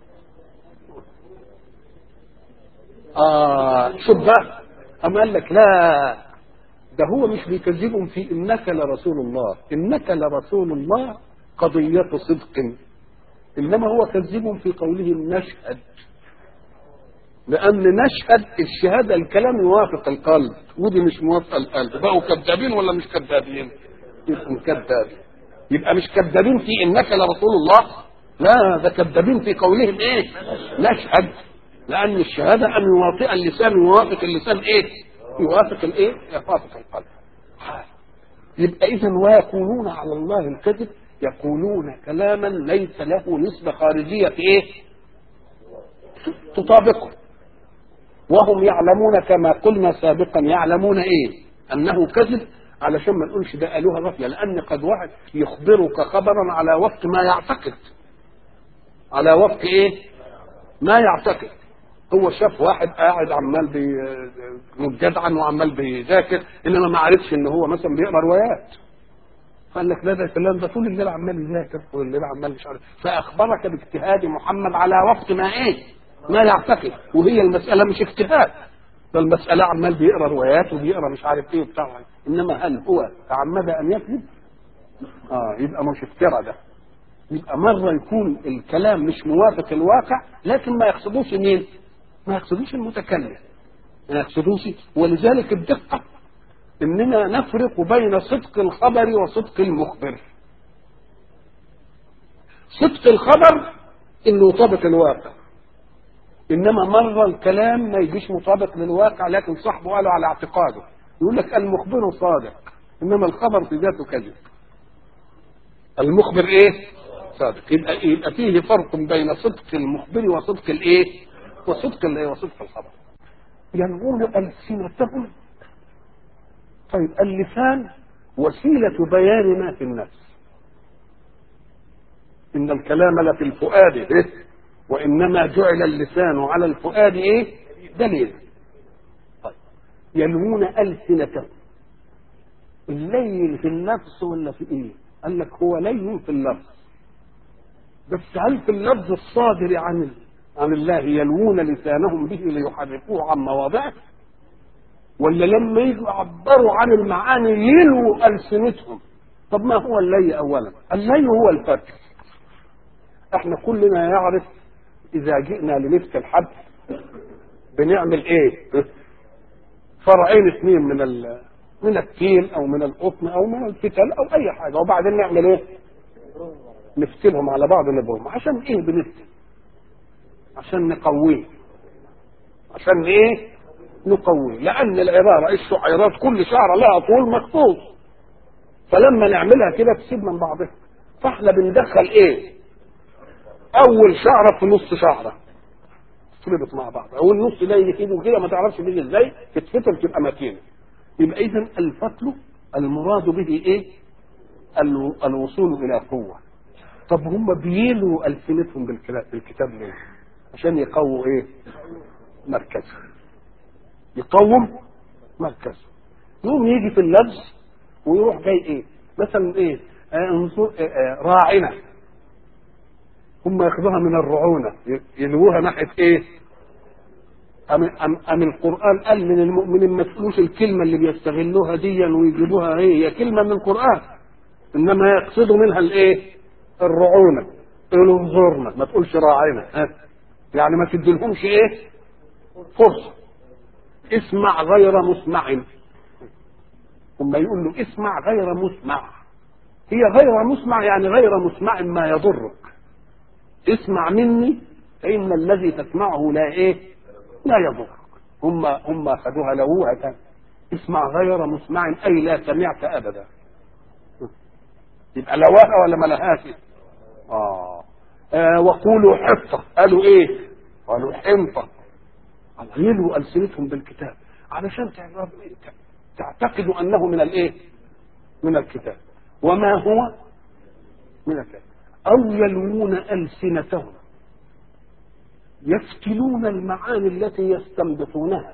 اه شوف بقى، اما قال لك لا، ده هو مش بيكذبهم في انك لرسول الله، انك لرسول الله قضية صدق، انما هو كذبهم في قولهم نشهد، لان نشهد الشهاده الكلام يوافق القلب، ودي مش موافق القلب، بقوا كذابين ولا مش كذابين؟ يبقوا كذابين. يبقى مش كذابين في انك لرسول الله، لا ده كذابين في قولهم ايه؟ نشهد، لان الشهاده ان يوافق اللسان يوافق اللسان ايه؟ يوافق الايه؟ يوافق القلب. يبقى اذا ويقولون على الله الكذب، يقولون كلاما ليس له نسبه خارجيه في ايه؟ تطابقه، وهم يعلمون كما قلنا سابقا، يعلمون ايه؟ انه كذب، علشان ما نقولش ده قالوها غفله، لان قد واحد يخبرك خبرا على وفق ما يعتقد، على وفق ايه؟ ما يعتقد. هو شاف واحد قاعد عمال مجدعا وعمال بيذاكر، انما ما عرفش ان هو مثلا بيقرا روايات، قال لك لا ده فلان ده طول الليل عمال يذاكر، طول الليل عمال مش عارف، فاخبرك باجتهاد محمد على وفق ما ايه؟ ما يعتقد، وهي المساله مش اجتهاد، فالمساله عمال بيقرا روايات وبيقرا مش عارف ايه وبتاع، انما هل هو تعمد ان يكذب؟ اه يبقى مش افتراء ده. يبقى مره يكون الكلام مش موافق الواقع، لكن ما يقصدوش مين؟ ما يقصدوش المتكلم، ما يقصدوش. ولذلك الدقه اننا نفرق بين صدق الخبر وصدق المخبر. صدق الخبر انه يطابق الواقع، انما مره الكلام ما يجيش مطابق للواقع، لكن صاحبه قاله على اعتقاده، يقول لك المخبر صادق، انما الخبر في ذاته كذب. المخبر ايه؟ صادق. يبقى يبقى فيه فرق بين صدق المخبر وصدق الايه؟ وصدق الايه؟ وصدق الخبر. يلغون ألسنتهم. طيب اللسان وسيلة بيان ما في النفس، إن الكلام لفي الفؤاد إيه؟ وإنما جعل اللسان على الفؤاد إيه؟ دليل. طيب يلوون ألسنتهم، اللين في النفس ولا في إيه؟ قال لك هو لين في اللفظ، بس هل في اللفظ الصادر عن عن الله يلوون لسانهم به ليحرفوه عن مواضعه، ولا لما يجوا يعبروا عن المعاني يلووا ألسنتهم؟ طب ما هو اللي أولا؟ اللي هو الفتح. احنا كلنا يعرف إذا جئنا لنفس الحد بنعمل ايه؟ فرعين اثنين من ال من التين او من القطن او من الفتل او اي حاجه، وبعدين نعمل ايه؟ نفتلهم على بعض نبرهم. عشان ايه بنفتل؟ عشان نقويه. عشان ايه؟ نقويه. لان العباره الشعيرات كل شعره لها طول مخصوص، فلما نعملها كده تسيب من بعضها، فاحنا بندخل ايه؟ اول شعره في نص شعره تربط مع بعض، او النص ده يجي كده وكده ما تعرفش بيجي ازاي، تتفتل تبقى متينه. يبقى اذا الفتل المراد به ايه؟ الوصول الى قوه. طب هم بيلوا السنتهم بالكتاب ليه؟ عشان يقووا ايه؟ مركزه. يقوم مركزه. يوم يجي في اللبس ويروح جاي ايه؟ مثلا ايه؟ آه انظر آه آه راعنا. هم ياخذوها من الرعونه يلوها ناحيه ايه؟ أم, أم, أم القرآن قال من المؤمنين ما تقولوش الكلمة اللي بيستغلوها دي ويجيبوها ايه؟ هي كلمة من القرآن انما يقصدوا منها الايه؟ الرعونة. قولوا انظرنا، ما تقولش راعينا، ها؟ يعني ما تديلهمش ايه؟ فرصة. اسمع غير مسمع. هم يقول له اسمع غير مسمع. هي غير مسمع يعني غير مسمع ما يضرك. اسمع مني فإن الذي تسمعه لا ايه؟ لا يضرك. هم هم اخذوها لوها. اسمع غير مسمع اي لا سمعت ابدا. يبقى لواها ولا ما لهاش؟ آه. اه وقولوا حطه. قالوا ايه؟ قالوا حنطه. غيلوا السنتهم بالكتاب علشان تعتقدوا انه من الايه؟ من الكتاب. وما هو من الكتاب. او يلوون السنتهم يفتلون المعاني التي يستنبطونها.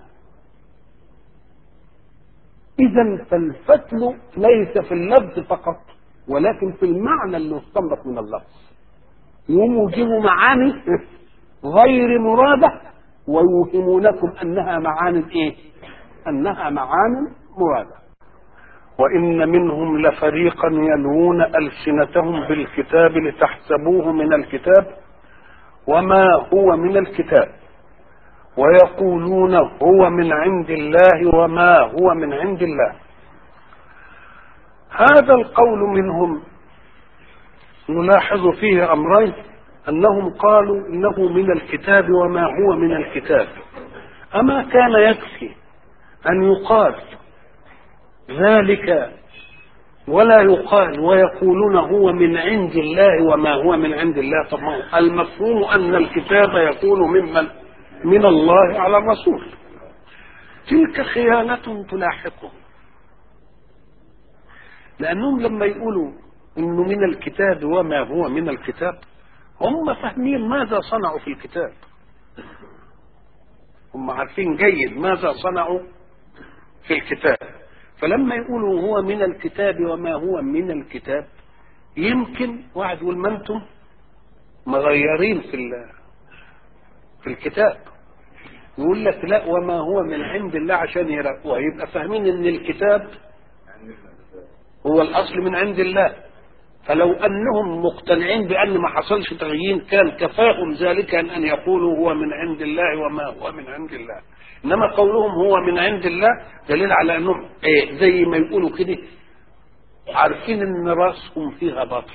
اذا فالفتل ليس في اللفظ فقط ولكن في المعنى اللي يستنبط من اللفظ. يوجبوا معاني غير مرادة ويوهمونكم انها معاني ايه؟ انها معاني مرادة. وان منهم لفريقا يلوون السنتهم بالكتاب لتحسبوه من الكتاب وما هو من الكتاب ويقولون هو من عند الله وما هو من عند الله. هذا القول منهم نلاحظ فيه امرين. انهم قالوا انه من الكتاب وما هو من الكتاب. اما كان يكفي ان يقال ذلك ولا يقال ويقولون هو من عند الله وما هو من عند الله؟ طب المفهوم ان الكتاب يكون ممن من الله على الرسول. تلك خيانة تلاحقهم لانهم لما يقولوا انه من الكتاب وما هو من الكتاب هم فاهمين ماذا صنعوا في الكتاب. هم عارفين جيد ماذا صنعوا في الكتاب. فلما يقولوا هو من الكتاب وما هو من الكتاب يمكن واحد يقول ما انتم مغيرين في في الكتاب. يقول لك لا وما هو من عند الله عشان يرقوها يبقى فاهمين ان الكتاب هو الاصل من عند الله. فلو انهم مقتنعين بان ما حصلش تغيير كان كفاهم ذلك ان يقولوا هو من عند الله وما هو من عند الله. انما قولهم هو من عند الله دليل على انهم ايه؟ زي ما يقولوا كده عارفين ان راسهم فيها باطل.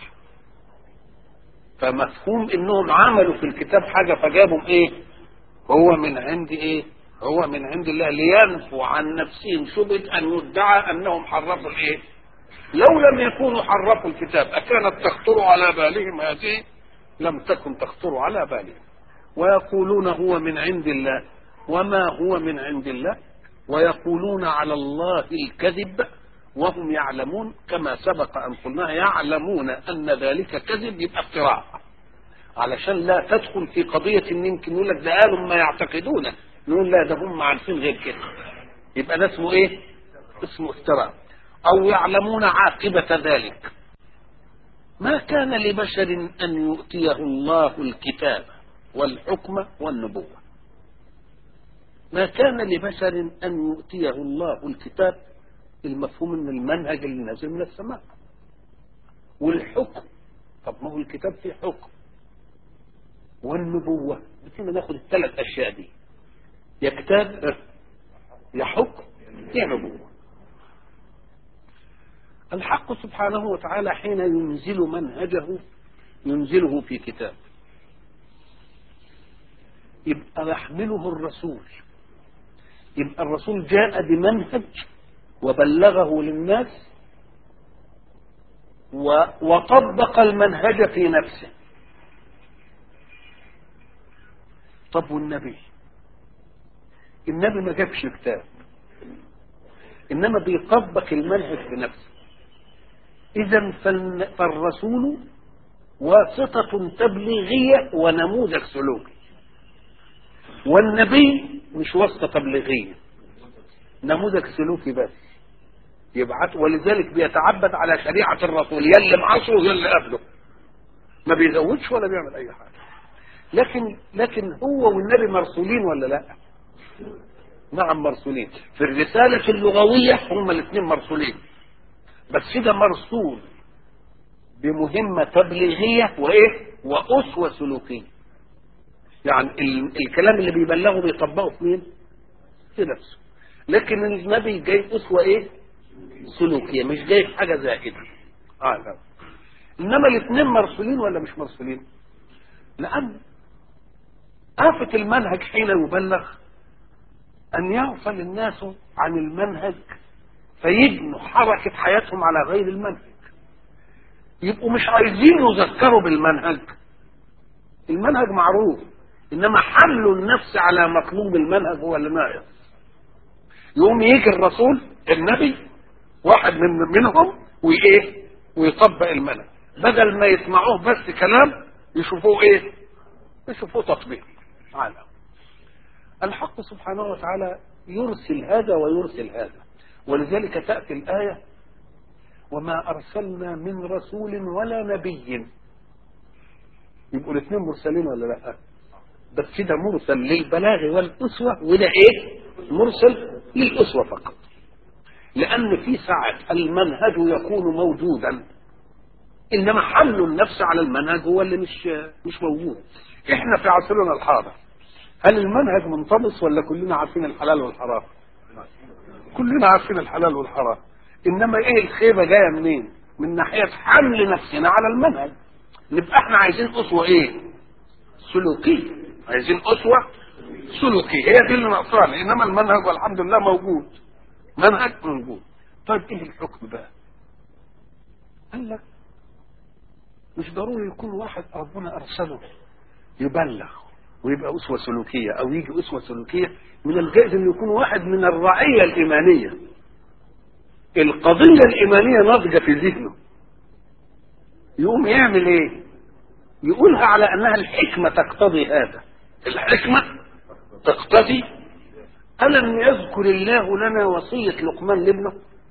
فمفهوم انهم عملوا في الكتاب حاجه فجابهم ايه؟ هو من عند ايه؟ هو من عند الله لينفوا عن نفسهم شبهه ان يدعى انهم حرفوا الايه؟ لو لم يكونوا حرفوا الكتاب أكانت تخطر على بالهم هذه؟ لم تكن تخطر على بالهم. ويقولون هو من عند الله وما هو من عند الله ويقولون على الله الكذب وهم يعلمون كما سبق أن قلنا يعلمون أن ذلك كذب يبقى افتراء. علشان لا تدخل في قضية إن يمكن يقول لك ده قالوا ما يعتقدونه نقول لا ده هم عارفين غير كده يبقى ده اسمه إيه؟ اسمه افتراء. أو يعلمون عاقبة ذلك. ما كان لبشر أن يؤتيه الله الكتاب والحكم والنبوة. ما كان لبشر أن يؤتيه الله الكتاب المفهوم من المنهج اللي نازل من السماء والحكم. طب ما هو الكتاب فيه حكم والنبوة بتنا ناخد الثلاث أشياء دي يا كتاب يا حكم يا نبوة. الحق سبحانه وتعالى حين ينزل منهجه ينزله في كتاب يبقى يحمله الرسول. يبقى الرسول جاء بمنهج وبلغه للناس وطبق المنهج في نفسه. طب والنبي؟ النبي ما جابش كتاب إنما بيطبق المنهج بنفسه. إذن فالرسول واسطة تبليغية ونموذج سلوكي والنبي مش واسطة تبليغية نموذج سلوكي بس يبعث. ولذلك بيتعبد على شريعة الرسول يلي معاصره يلي قبله. ما بيزودش ولا بيعمل اي حاجه. لكن لكن هو والنبي مرسولين ولا لا؟ نعم مرسولين. في الرساله اللغويه هم الاثنين مرسولين، بس ده مرسول بمهمه تبليغيه وايه واسوه سلوكيه. يعني الكلام اللي بيبلغه بيطبقه في مين؟ في نفسه. لكن النبي جاي اسوه ايه سلوكيه، مش جاي حاجه زائده. اه لا. انما الاثنين مرسولين ولا مش مرسولين؟ لان آفة المنهج حين يبلغ ان يغفل الناس عن المنهج فيبنوا حركه حياتهم على غير المنهج، يبقوا مش عايزين يذكروا بالمنهج. المنهج معروف، انما حمل النفس على مطلوب المنهج هو اللي ناقص. يقوم يجي الرسول النبي واحد من منهم وايه ويطبق المنهج، بدل ما يسمعوه بس كلام يشوفوه ايه يشوفوه تطبيق. تعالى الحق سبحانه وتعالى يرسل هذا ويرسل هذا، ولذلك تأتي الآية وما أرسلنا من رسول ولا نبي. يبقوا الاثنين مرسلين ولا لا؟ بس كده مرسل للبلاغ والأسوة، وده ايه مرسل للأسوة فقط. لأن في ساعة المنهج يكون موجودا، إنما حمل النفس على المنهج هو اللي مش مش موجود. إحنا في عصرنا الحاضر هل المنهج منطبس ولا كلنا عارفين الحلال والحرام؟ كلنا عارفين الحلال والحرام، إنما إيه الخيبة جاية منين؟ من ناحية حمل نفسنا على المنهج. نبقى إحنا عايزين أسوة إيه؟ سلوكية. عايزين أسوة سلوكية، هي دي اللي ناقصانا. إنما المنهج والحمد لله موجود، منهج موجود. طيب إيه الحكم بقى؟ قال لك مش ضروري يكون واحد ربنا أرسله يبلغ ويبقى أسوة سلوكية أو يجي أسوة سلوكية. من الجائز أن يكون واحد من الرعية الإيمانية، القضية الإيمانية ناضجة في ذهنه، يقوم يعمل إيه؟ يقولها على أنها الحكمة تقتضي هذا. الحكمة تقتضي. ألم يذكر الله لنا وصية لقمان لابنه؟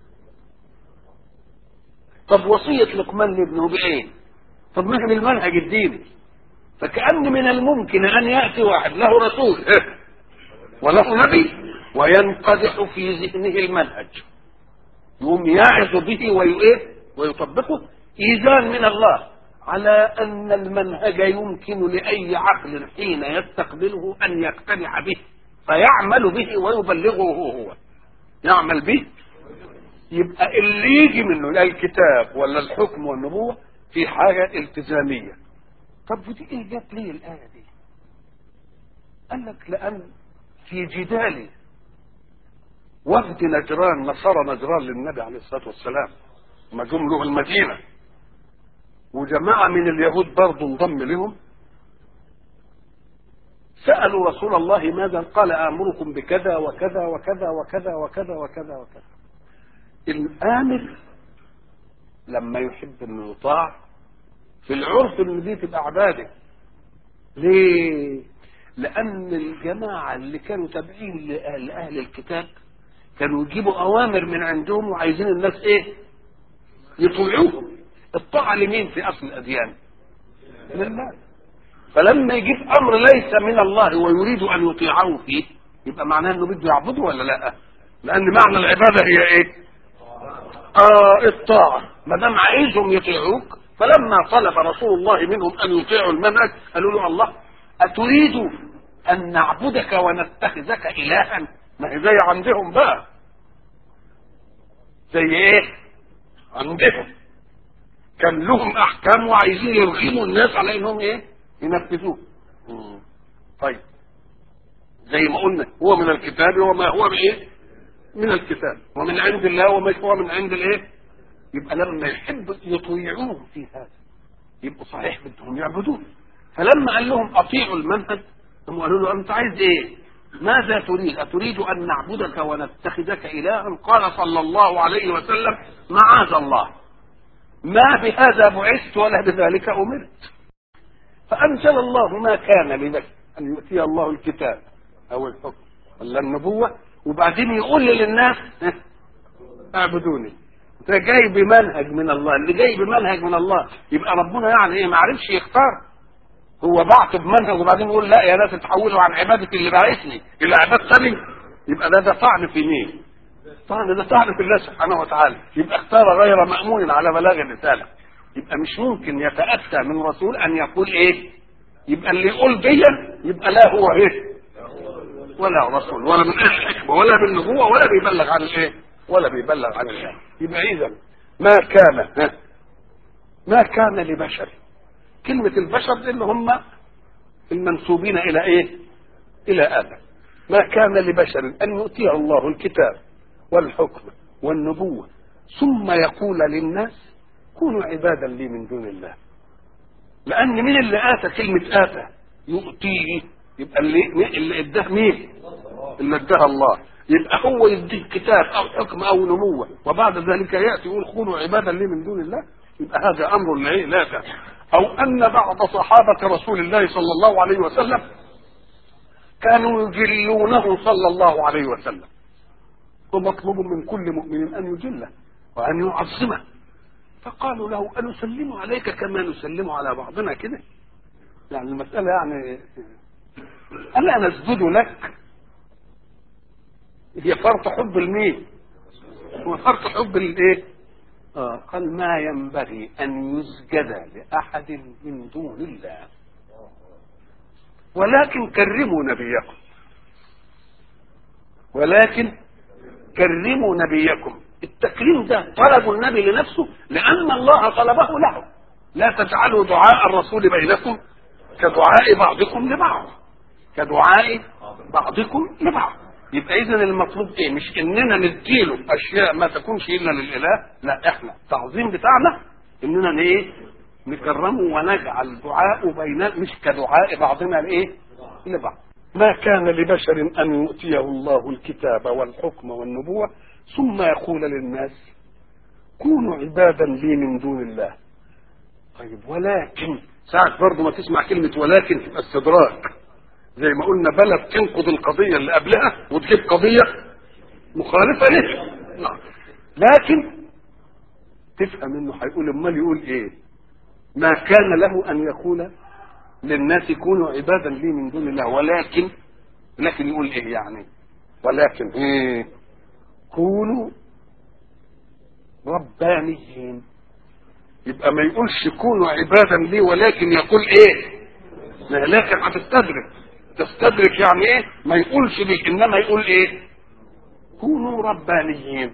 طب وصية لقمان لابنه بإيه؟ طب ما هي بالمنهج الديني. فكأن من الممكن أن يأتي واحد له رسول وله نبي وينقدح في ذهنه المنهج، يقوم يعظ به ويؤيه ويطبقه إيذان من الله على أن المنهج يمكن لأي عقل حين يستقبله أن يقتنع به فيعمل به ويبلغه هو يعمل به. يبقى اللي يجي منه لا الكتاب ولا الحكم والنبوة في حاجة التزامية. طب ودي ايه جت ليه الآية دي؟ قال لك لأن في جدال وفد نجران نصارى نجران للنبي عليه الصلاة والسلام ما جم له المدينة، وجماعة من اليهود برضه انضم لهم، سألوا رسول الله ماذا؟ قال آمركم بكذا وكذا وكذا وكذا وكذا وكذا وكذا. الآمر لما يحب انه يطاع في العرف ان دي تبقى عباده. ليه؟ لأن الجماعة اللي كانوا تابعين لأهل, لأهل الكتاب كانوا يجيبوا أوامر من عندهم وعايزين الناس إيه؟ يطيعوهم. الطاعة لمين في أصل الأديان؟ لله. فلما يجيب أمر ليس من الله ويريد أن يطيعه فيه يبقى معناه أنه بده يعبده ولا لا؟ لأن معنى العبادة هي إيه؟ آه الطاعة. ما دام عايزهم يطيعوك، فلما طلب رسول الله منهم أن يطيعوا المنهج قالوا له الله أتريد أن نعبدك ونتخذك إلها؟ ما هي زي عندهم بقى، زي إيه عندهم كان لهم أحكام وعايزين يرغموا الناس على إنهم إيه ينفذوه. طيب زي ما قلنا هو من الكتاب وما هو بإيه من الكتاب ومن عند الله وما هو من عند الإيه. يبقى لما يحب يطيعوه في هذا يبقوا صحيح بدهم يعبدوه. فلما قال لهم أطيعوا المنهج هم قالوا له أنت عايز إيه؟ ماذا تريد؟ أتريد أن نعبدك ونتخذك إلها؟ قال صلى الله عليه وسلم معاذ الله، ما بهذا بعثت ولا بذلك أمرت. فأنزل الله ما كان لذلك أن يؤتي الله الكتاب أو الحكم ولا النبوة وبعدين يقول للناس اعبدوني. ده جاي بمنهج من الله، اللي جاي بمنهج من الله يبقى ربنا يعني ايه ما عرفش يختار؟ هو بعته بمنهج وبعدين يقول لا يا ناس تحولوا عن عباده اللي بعثني الى عباده ثاني؟ يبقى ده ده طعن في مين؟ طعن ده طعن في الله سبحانه وتعالى. يبقى اختار غير مأمون على بلاغ الرساله. يبقى مش ممكن يتأتى من رسول ان يقول ايه؟ يبقى اللي يقول ديا يبقى لا هو ايه؟ ولا رسول ولا من اهل الحكمه ولا بالنبوه ولا بيبلغ عن الايه؟ ولا بيبلغ عن الله. يبقى اذا ما كان ما كان لبشر. كلمه البشر اللي هم المنسوبين الى ايه؟ الى ادم. ما كان لبشر ان يؤتيه الله الكتاب والحكم والنبوه ثم يقول للناس كونوا عبادا لي من دون الله. لان مين اللي اتى كلمه اتى؟ يؤتيه، يبقى اللي اللي اداه مين؟ اللي اداه الله. يبقى هو يديه كتاب او حكم او نبوه وبعد ذلك ياتي يقول كونوا عبادا لي من دون الله. يبقى هذا امر لا لا. او ان بعض صحابه رسول الله صلى الله عليه وسلم كانوا يجلونه صلى الله عليه وسلم، ومطلوب من كل مؤمن ان يجله وان يعظمه. فقالوا له أنسلم عليك كما نسلم على بعضنا كده؟ يعني المسألة يعني ألا نسجد لك؟ هي فرط حب المين؟ هو فرط حب الايه؟ آه قال ما ينبغي أن يسجد لأحد من دون الله ولكن كرموا نبيكم، ولكن كرموا نبيكم. التكريم ده طلب النبي لنفسه لأن الله طلبه له. لا تجعلوا دعاء الرسول بينكم كدعاء بعضكم لبعض، كدعاء بعضكم لبعض. يبقى إذن المطلوب ايه؟ مش اننا نديله اشياء ما تكونش الا للاله، لا احنا التعظيم بتاعنا اننا ايه؟ نكرمه ونجعل دعاء بيننا مش كدعاء بعضنا لايه؟ لبعض. ما كان لبشر ان يؤتيه الله الكتاب والحكم والنبوة ثم يقول للناس كونوا عبادا لي من دون الله. طيب ولكن ساعة برضه ما تسمع كلمة ولكن تبقى استدراك، زي ما قلنا بلد تنقض القضية اللي قبلها وتجيب قضية مخالفة لها. نعم. لكن تفهم انه هيقول امال يقول ايه؟ ما كان له ان يقول للناس كونوا عبادا لي من دون الله ولكن لكن يقول ايه يعني؟ ولكن ايه؟ كونوا ربانيين. يبقى ما يقولش كونوا عبادا لي ولكن يقول ايه؟ لكن هتستدرك تستدرك يعني ايه؟ ما يقولش لي انما يقول ايه؟ كونوا ربانيين.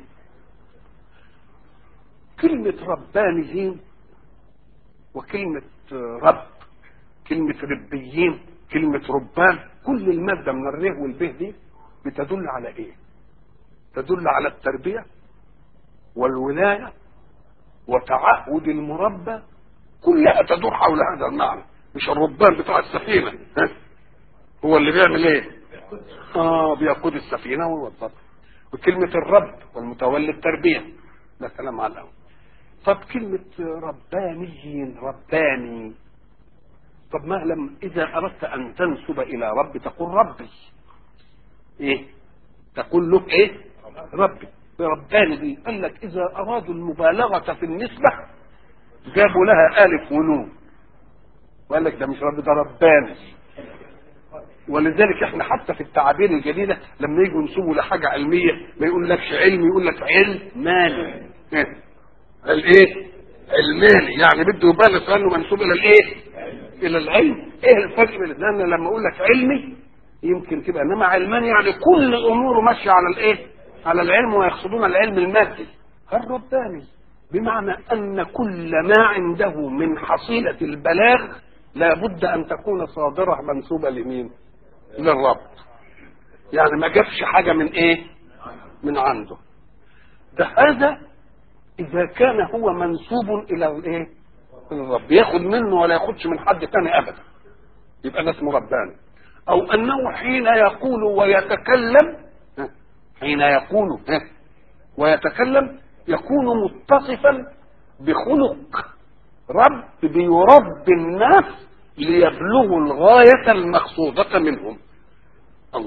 كلمة ربانيين وكلمة رب، كلمة ربيين، كلمة ربان، كل المادة من الره والبه دي بتدل على ايه؟ تدل على التربية والولاية وتعهد المربى، كلها تدور حول هذا المعنى. مش الربان بتاع السفينة ها؟ هو اللي بيعمل ايه؟ اه بيقود السفينة ويوظفها. وكلمة الرب والمتولي التربية ده كلام على الأول. طب كلمة ربانيين، رباني، طب ما لم إذا أردت أن تنسب إلى رب تقول ربي إيه؟ تقول له إيه؟ ربي. رباني دي قال لك إذا أرادوا المبالغة في النسبة جابوا لها ألف ونون وقال لك ده مش رب ده رباني. ولذلك احنا حتى في التعابير الجديدة لما يجوا ينسبوا لحاجة علمية ما يقول لكش علم، يقول لك علماني. ايه؟ الايه؟ علماني، يعني بده يبالغ انه منسوب الى الايه؟ الى العلم. ايه الفرق بين لان لما اقول لك علمي يمكن تبقى، انما علماني يعني كل اموره ماشيه على الايه؟ على العلم، ويقصدون العلم المادي. الرباني بمعنى ان كل ما عنده من حصيلة البلاغ لابد ان تكون صادرة منسوبة لمين؟ للرب. يعني ما جابش حاجة من ايه؟ من عنده. ده هذا اذا كان هو منسوب الى الايه؟ الرب، ياخد منه ولا ياخدش من حد تاني ابدا، يبقى ده اسمه رباني. او انه حين يقول ويتكلم، حين يقول ويتكلم يكون متصفا بخلق رب بيربي الناس ليبلغوا الغاية المقصودة منهم. الله،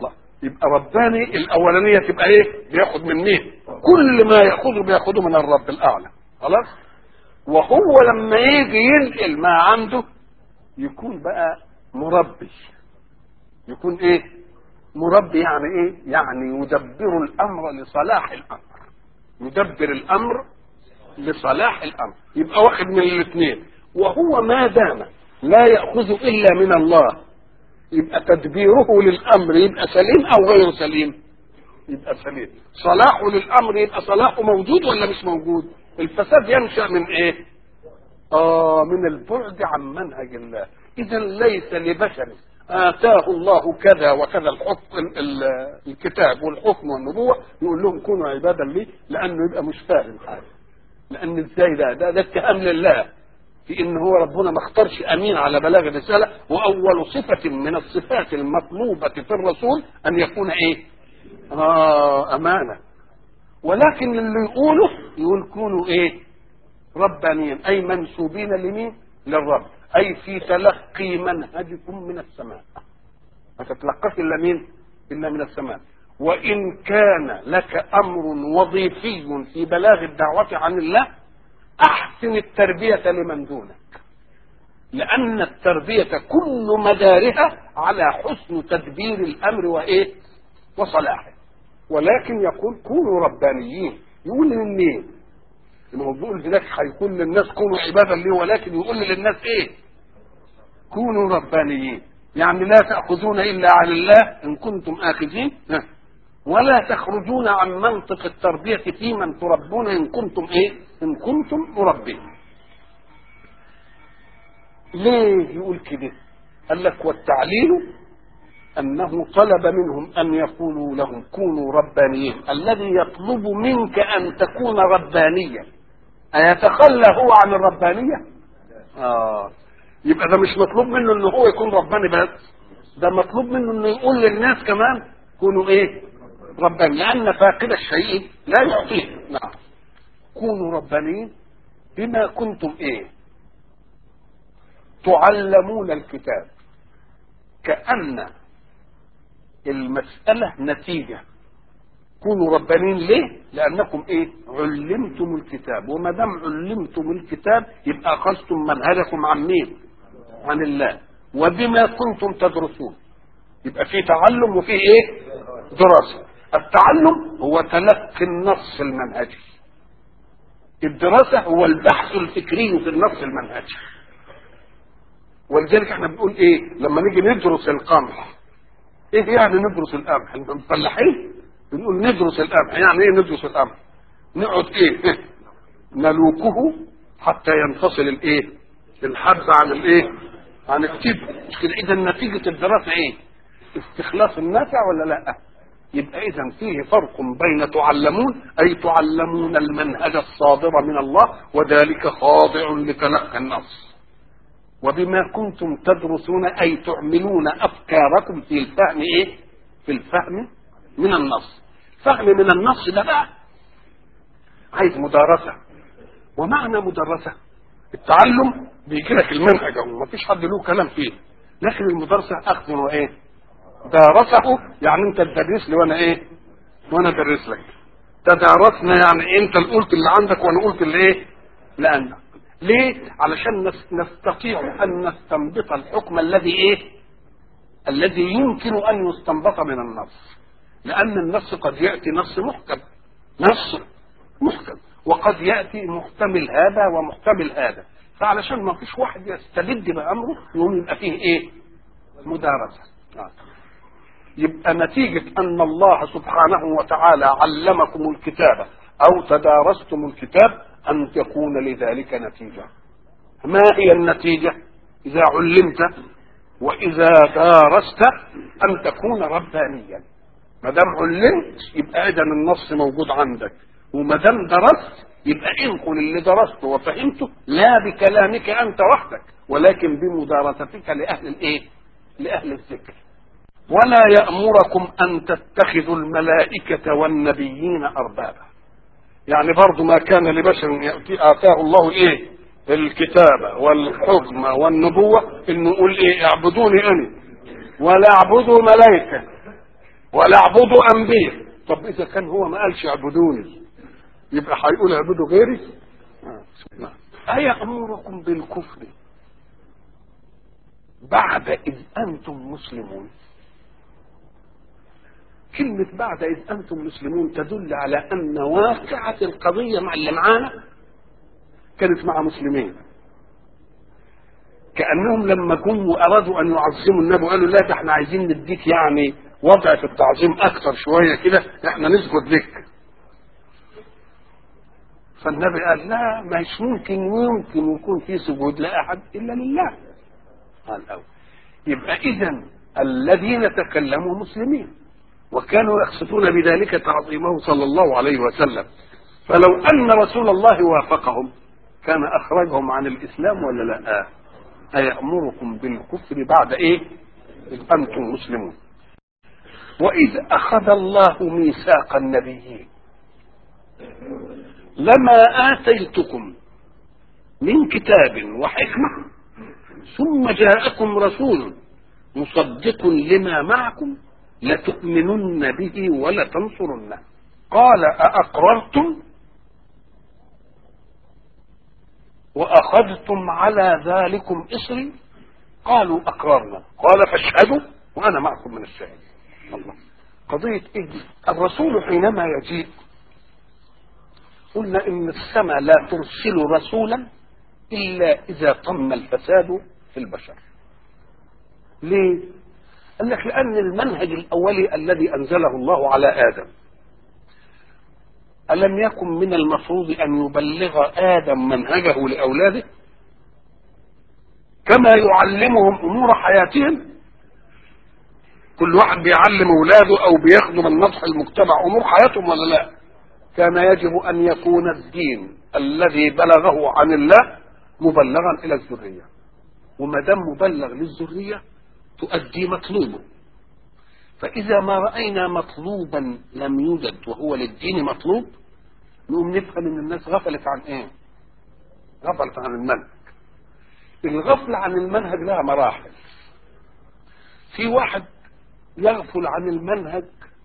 يبقى رباني الاولانيه تبقى ايه؟ بياخد من مين؟ كل ما ياخذه بياخده من الرب الاعلى. خلاص. وهو لما يجي ينقل ما عنده يكون بقى مربي. يكون ايه؟ مربي. يعني ايه؟ يعني يدبر الامر لصلاح الامر. يدبر الامر لصلاح الامر. يبقى واخد من الاثنين. وهو ما دام لا ياخذ الا من الله يبقى تدبيره للامر يبقى سليم او غير سليم؟ يبقى سليم. صلاحه للامر يبقى صلاحه موجود ولا مش موجود؟ الفساد ينشا من ايه؟ اه من البعد عن منهج الله. اذا ليس لبشر آتاه الله كذا وكذا الحكم الكتاب والحكم والنبوة يقول لهم كونوا عبادا لي، لأنه يبقى مش فاهم حاجة. لأن ازاي ده ده, ده اتهام لله في إن هو ربنا ما اختارش أمين على بلاغ الرسالة. وأول صفة من الصفات المطلوبة في الرسول أن يكون إيه؟ آه أمانة. ولكن اللي يقوله يقول كونوا إيه؟ ربانيين، أي منسوبين لمين؟ للرب، أي في تلقي منهجكم من السماء. ما تتلقاش إلا مين؟ إلا من السماء. وإن كان لك أمر وظيفي في بلاغ الدعوة عن الله أحسن التربية لمن دونك، لأن التربية كل مدارها على حسن تدبير الأمر وإيه؟ وصلاحه. ولكن يقول كونوا ربانيين. يقول لمين؟ الموضوع هناك هيقول للناس كونوا عبادا لي، ولكن يقول للناس ايه؟ كونوا ربانيين. يعني لا تأخذون إلا عن الله إن كنتم آخذين، ولا تخرجون عن منطق التربية في من تربون إن كنتم ايه؟ إن كنتم مربين. ليه يقول كده؟ قال لك والتعليل أنه طلب منهم أن يقولوا لهم كونوا ربانيين. الذي يطلب منك أن تكون ربانيا أيتخلى هو عن الربانية؟ آه يبقى ده مش مطلوب منه أنه هو يكون رباني بس، ده مطلوب منه أنه يقول للناس كمان كونوا إيه؟ رباني، لأن فاقد الشيء لا يعطيه. نعم. كونوا ربانيين بما كنتم إيه؟ تعلمون الكتاب. كأن المسألة نتيجة. كونوا ربانين ليه؟ لأنكم إيه؟ علمتم الكتاب. وما دام علمتم الكتاب يبقى أخذتم منهجكم عن مين؟ عن الله. وبما كنتم تدرسون يبقى في تعلم وفي إيه؟ دراسة. التعلم هو تلقي النص المنهجي، الدراسة هو البحث الفكري في النص المنهجي. ولذلك احنا بنقول ايه لما نيجي ندرس القمح؟ ايه يعني ندرس القمح؟ الفلاحين بنقول ندرس القمح. يعني ايه ندرس القمح؟ نقعد ايه؟ نلوكه حتى ينفصل الايه؟ الحبز عن الايه؟ عن التبن. مش كده؟ اذا نتيجة الدراسة ايه؟ استخلاص النافع ولا لا؟ يبقى اذا فيه فرق بين تعلمون اي تعلمون المنهج الصادر من الله وذلك خاضع لتلقي النص، وبما كنتم تدرسون أي تعملون أفكاركم في الفهم إيه؟ في الفهم من النص. فهم من النص ده بقى عايز مدارسة. ومعنى مدرسة التعلم بيجي لك المنهج اهو ما فيش حد له كلام فيه، لكن المدرسة أخذ وإيه؟ دارسه. يعني أنت تدرس لي وأنا إيه؟ وأنا أدرس لك. تدارسنا يعني أنت اللي قلت اللي عندك وأنا قلت اللي إيه؟ لأنك. ليه؟ علشان نستطيع أن نستنبط الحكم الذي إيه؟ الذي يمكن أن يستنبط من النص. لأن النص قد يأتي نص محكم، نص محكم، وقد يأتي محتمل هذا ومحتمل هذا. فعلشان ما فيش واحد يستبد بأمره يقوم يبقى فيه إيه؟ مدارسة. يبقى نتيجة أن الله سبحانه وتعالى علمكم الكتاب أو تدارستم الكتاب أن تكون لذلك نتيجة. ما هي النتيجة؟ إذا علمت وإذا دارست أن تكون ربانيا. ما دام علمت يبقى إذن النص موجود عندك، وما دام درست يبقى انقل اللي درسته وفهمته لا بكلامك أنت وحدك ولكن بمدارستك لأهل الإيه؟ لأهل الذكر. ولا يأمركم أن تتخذوا الملائكة والنبيين أربابا. يعني برضو ما كان لبشر يأتي آتاه الله إيه؟ الكتاب والحكم والنبوة إنه يقول إيه؟ اعبدوني أنا ولا اعبدوا ملائكة. ولا اعبدوا انبياء. طب اذا كان هو ما قالش اعبدوني يبقى هيقول اعبدوا غيري؟ أيأمركم بالكفر بعد إذ أنتم مسلمون؟ كلمة بعد إذ أنتم مسلمون تدل على أن واقعة القضية مع اللي معانا كانت مع مسلمين، كأنهم لما جم وأرادوا أن يعظموا النبي قالوا لا ده احنا عايزين نديك يعني وضع في التعظيم أكثر شوية كده، احنا نسجد لك. فالنبي قال لا مش ممكن يمكن يكون في سجود لأحد إلا لله. قال أول يبقى إذن الذين تكلموا مسلمين وكانوا يقصدون بذلك تعظيمه صلى الله عليه وسلم، فلو أن رسول الله وافقهم كان أخرجهم عن الإسلام ولا لا؟ أيأمركم بالكفر بعد إيه إذ أنتم مسلمون. وإذ أخذ الله ميثاق النبيين لما آتيتكم من كتاب وحكمة ثم جاءكم رسول مصدق لما معكم لتؤمنن به ولتنصرنه قال أأقررتم وأخذتم على ذلكم إصري قالوا أقررنا قال فاشهدوا وأنا معكم من الشاهدين. الله قضية إيه؟ الرسول حينما يجيء قلنا إن السماء لا ترسل رسولا إلا إذا تم الفساد في البشر. ليه؟ قال لك لأن المنهج الأولي الذي أنزله الله على آدم ألم يكن من المفروض أن يبلغ آدم منهجه لأولاده كما يعلمهم أمور حياتهم؟ كل واحد بيعلم أولاده أو بيخدم النصح المجتمع أمور حياتهم ولا لا؟ كان يجب أن يكون الدين الذي بلغه عن الله مبلغا إلى الذرية، وما دام مبلغ للذرية تؤدي مطلوبه. فإذا ما رأينا مطلوبا لم يوجد وهو للدين مطلوب نقوم نفهم ان الناس غفلت عن ايه؟ غفلت عن المنهج. الغفل عن المنهج لها مراحل. في واحد يغفل عن المنهج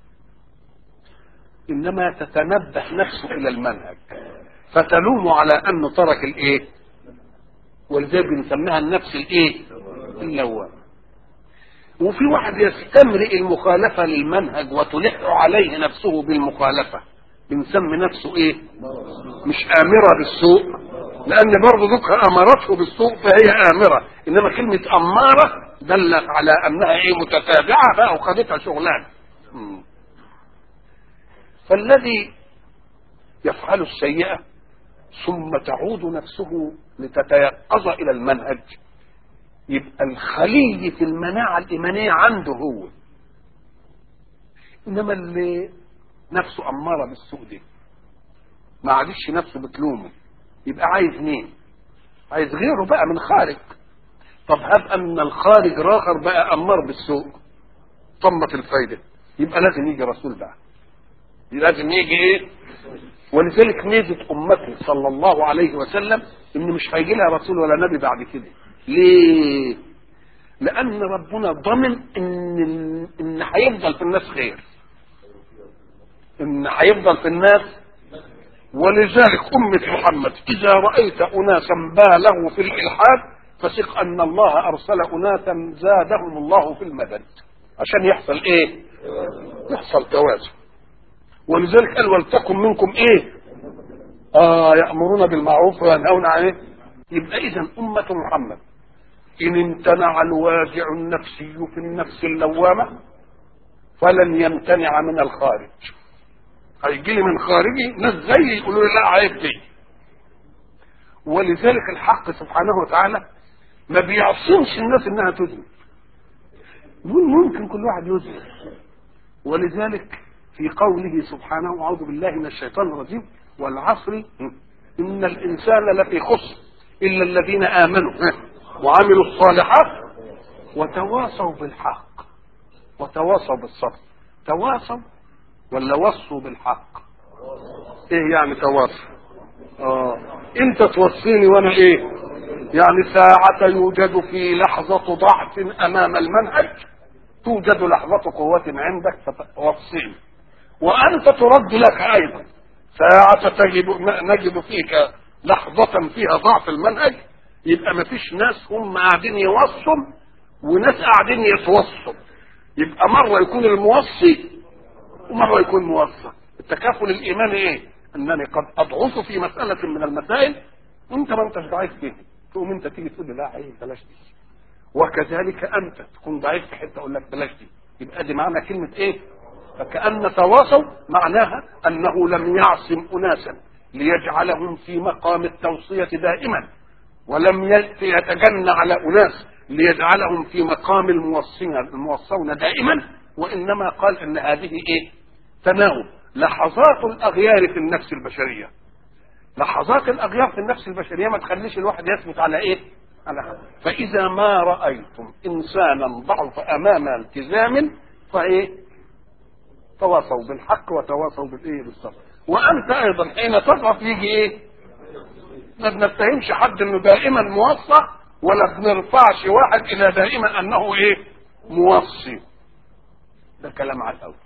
انما تتنبه نفسه الى المنهج فتلوم على انه ترك الايه؟ ولذلك بنسميها النفس الايه؟ اللوامه. وفي واحد يستمرئ المخالفة للمنهج وتلح عليه نفسه بالمخالفة بنسمي نفسه ايه؟ مش آمرة بالسوء، لأن برضه ذكر أمرته بالسوء فهي آمرة، إنما كلمة أمارة دلت على أنها ايه؟ متتابعة بقى وخدتها شغلان. فالذي يفعل السيئة ثم تعود نفسه لتتيقظ إلى المنهج يبقى الخلية المناعة الإيمانية عنده هو. إنما اللي نفسه أمارة بالسوء دي ما عادش نفسه بتلومه يبقى عايز مين؟ عايز غيره بقى من خارج. طب هب أن الخارج راخر بقى أمار بالسوء طمت الفايدة يبقى لازم يجي رسول بقى، لازم يجي إيه؟ ولذلك ميزة أمته صلى الله عليه وسلم إن مش هيجي لها رسول ولا نبي بعد كده. ليه؟ لأن ربنا ضمن إن إن هيفضل في الناس خير، إن هيفضل في الناس. ولذلك أمة محمد إذا رأيت أناسا بالغوا في الإلحاد فثق أن الله أرسل أناسا زادهم الله في المدد عشان يحصل إيه؟ يحصل توازن. ولذلك قال ولتكن منكم إيه؟ آه يأمرون بالمعروف وينهون عن إيه؟ يبقى إذن أمة محمد إن امتنع الواجع النفسي في النفس اللوامة فلن يمتنع من الخارج. هيجي لي من خارجي ناس زي يقولوا لي لا عيب دي. ولذلك الحق سبحانه وتعالى ما بيعصمش الناس انها تذنب، ممكن كل واحد يذنب. ولذلك في قوله سبحانه اعوذ بالله من الشيطان الرجيم والعصر ان الانسان لفي خسر الا الذين امنوا وعملوا الصالحات وتواصوا بالحق وتواصوا بالصبر. تواصوا ولا وصوا بالحق؟ ايه يعني تواصوا؟ اه انت توصيني وانا ايه؟ يعني ساعة يوجد في لحظة ضعف امام المنهج توجد لحظة قوة عندك فتوصل، وأنت ترد لك أيضا ساعة تجد نجد فيك لحظة فيها ضعف المنهج، يبقى ما فيش ناس هم قاعدين يوصوا وناس قاعدين يتوصوا، يبقى مرة يكون الموصي ومرة يكون موصى. التكافل الإيماني إيه؟ أنني قد أضعف في مسألة من المسائل وأنت ما أنتش ضعيف فيها، تقوم أنت تيجي تقول لي لا عيب بلاش دي، وكذلك أنت تكون ضعيف في حتة أقول لك بلاش دي. يبقى دي معنى كلمة إيه؟ فكأن تواصوا معناها أنه لم يعصم أناسا ليجعلهم في مقام التوصية دائما، ولم يتجنى على أناس ليجعلهم في مقام الموصين الموصون دائما، وإنما قال أن هذه إيه؟ تناوب لحظات الأغيار في النفس البشرية. لحظات الأغيار في النفس البشرية ما تخليش الواحد يثبت على إيه؟ على حق. فإذا ما رأيتم إنسانا ضعف أمام التزام فإيه؟ تواصوا بالحق وتواصوا بالإيه؟ بالصبر. وأنت أيضا حين تضعف يجي إيه؟ ما بنتهمش حد إنه دائما موصى، ولا بنرفعش واحد إلى دائما أنه إيه؟ موصي. ده كلام على الأول.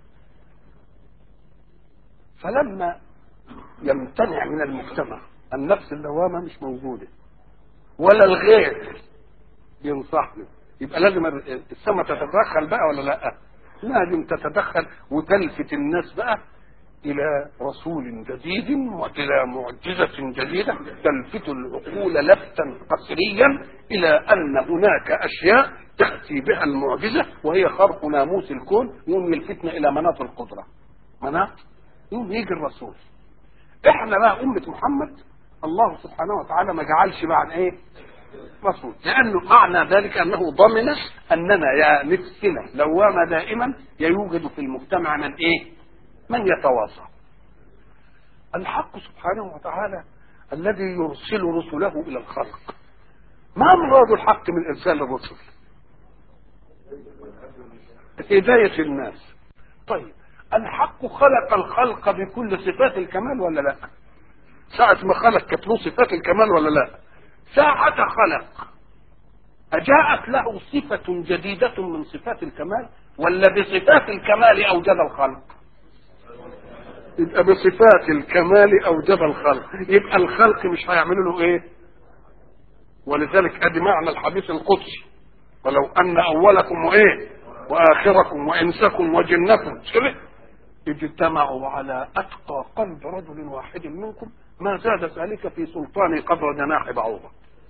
فلما يمتنع من المجتمع النفس اللوامة مش موجودة ولا الغير ينصحني، يبقى لازم السماء تتدخل بقى ولا لا؟ لازم تتدخل وتلفت الناس بقى إلى رسول جديد وإلى معجزة جديدة تلفت العقول لفتا قسريا إلى أن هناك أشياء تأتي بها المعجزة وهي خرق ناموس الكون، يوم يلفتنا إلى مناط القدرة. مناط يوم يجي الرسول. إحنا بقى أمة محمد الله سبحانه وتعالى ما جعلش بعد إيه؟ رسول، لأنه معنى ذلك أنه ضمن أننا يا نفسنا لوامة دائما يوجد في المجتمع من إيه؟ من يتواصى. الحق سبحانه وتعالى الذي يرسل رسله إلى الخلق، ما مراد الحق من إرسال الرسل؟ هداية الناس. طيب الحق خلق الخلق بكل صفات الكمال ولا لا؟ ساعة ما خلق كانت له صفات الكمال ولا لا؟ ساعة خلق أجاءت له صفة جديدة من صفات الكمال ولا بصفات الكمال أوجد الخلق؟ يبقى بصفات الكمال أوجد الخلق، يبقى الخلق مش هيعملوا له إيه؟ ولذلك أدي معنى الحديث القدسي: ولو أن أولكم وإيه وآخركم وإنسكم وجنكم اجتمعوا على أتقى قلب رجل واحد منكم ما زاد ذلك في سلطان قدر جناح بعوضة.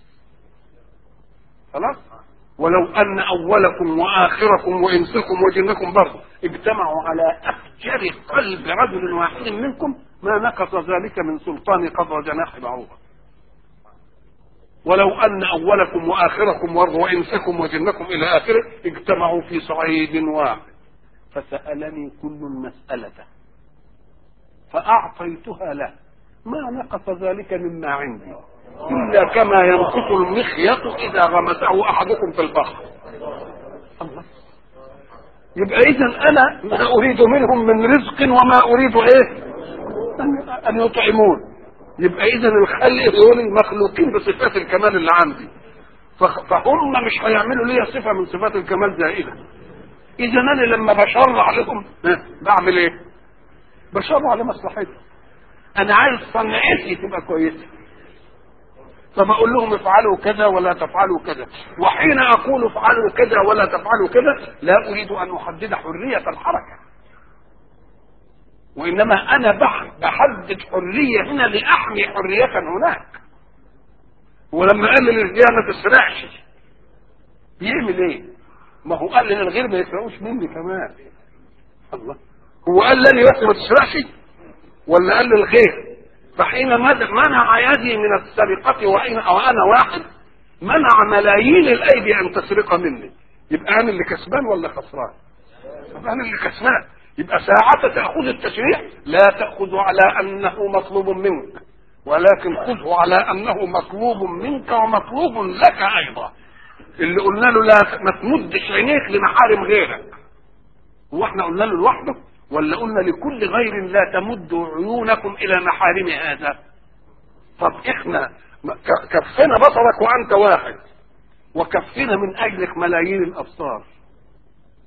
خلاص؟ ولو أن أولكم وآخركم وإنسكم وجنكم برضه اجتمعوا على أفجر قلب رجل واحد منكم ما نقص ذلك من سلطان قدر جناح بعوضة. ولو أن أولكم وآخركم وإنسكم وجنكم إلى آخره اجتمعوا في صعيد واحد فسألني كل مسألة فأعطيتها له ما نقص ذلك مما عندي إلا كما ينقص المخيط إذا غمسه أحدكم في البحر. الله. يبقى إذن أنا ما أريد منهم من رزق وما أريد إيه أن يطعمون. يبقى إذن الخلق دول المخلوقين بصفات الكمال اللي عندي، فهم مش هيعملوا لي صفة من صفات الكمال زائدة. إذا أنا لما بشرع لهم بعمل إيه؟ بشرع لمصلحتي. أنا عايز صنعتي تبقى كويسة، فبقول لهم افعلوا كذا ولا تفعلوا كذا، وحين أقول افعلوا كذا ولا تفعلوا كذا لا أريد أن أحدد حرية الحركة، وإنما أنا بحدد حرية هنا لأحمي حرية هناك. ولما قال للرجال ما تسرقش بيعمل إيه؟ ما هو قال للغير ما يسرقوش مني كمان. الله. هو قال لي بس ما تسرقش ولا قال للغير؟ فحين منع يدي من السرقة وأنا وأنا واحد منع ملايين الأيدي أن تسرق مني، يبقى أنا اللي كسبان ولا خسران؟ يبقى أنا اللي كسبان. يبقى ساعة تأخذ التشريع لا تأخذ على أنه مطلوب منك، ولكن خذه على أنه مطلوب منك ومطلوب لك أيضا. اللي قلنا له لا ما تمدش عينيك لمحارم غيرك، هو احنا قلنا له لوحده ولا قلنا لكل غير لا تمدوا عيونكم الى محارم هذا؟ طب احنا كفنا بصرك وانت واحد، وكفنا من اجلك ملايين الابصار،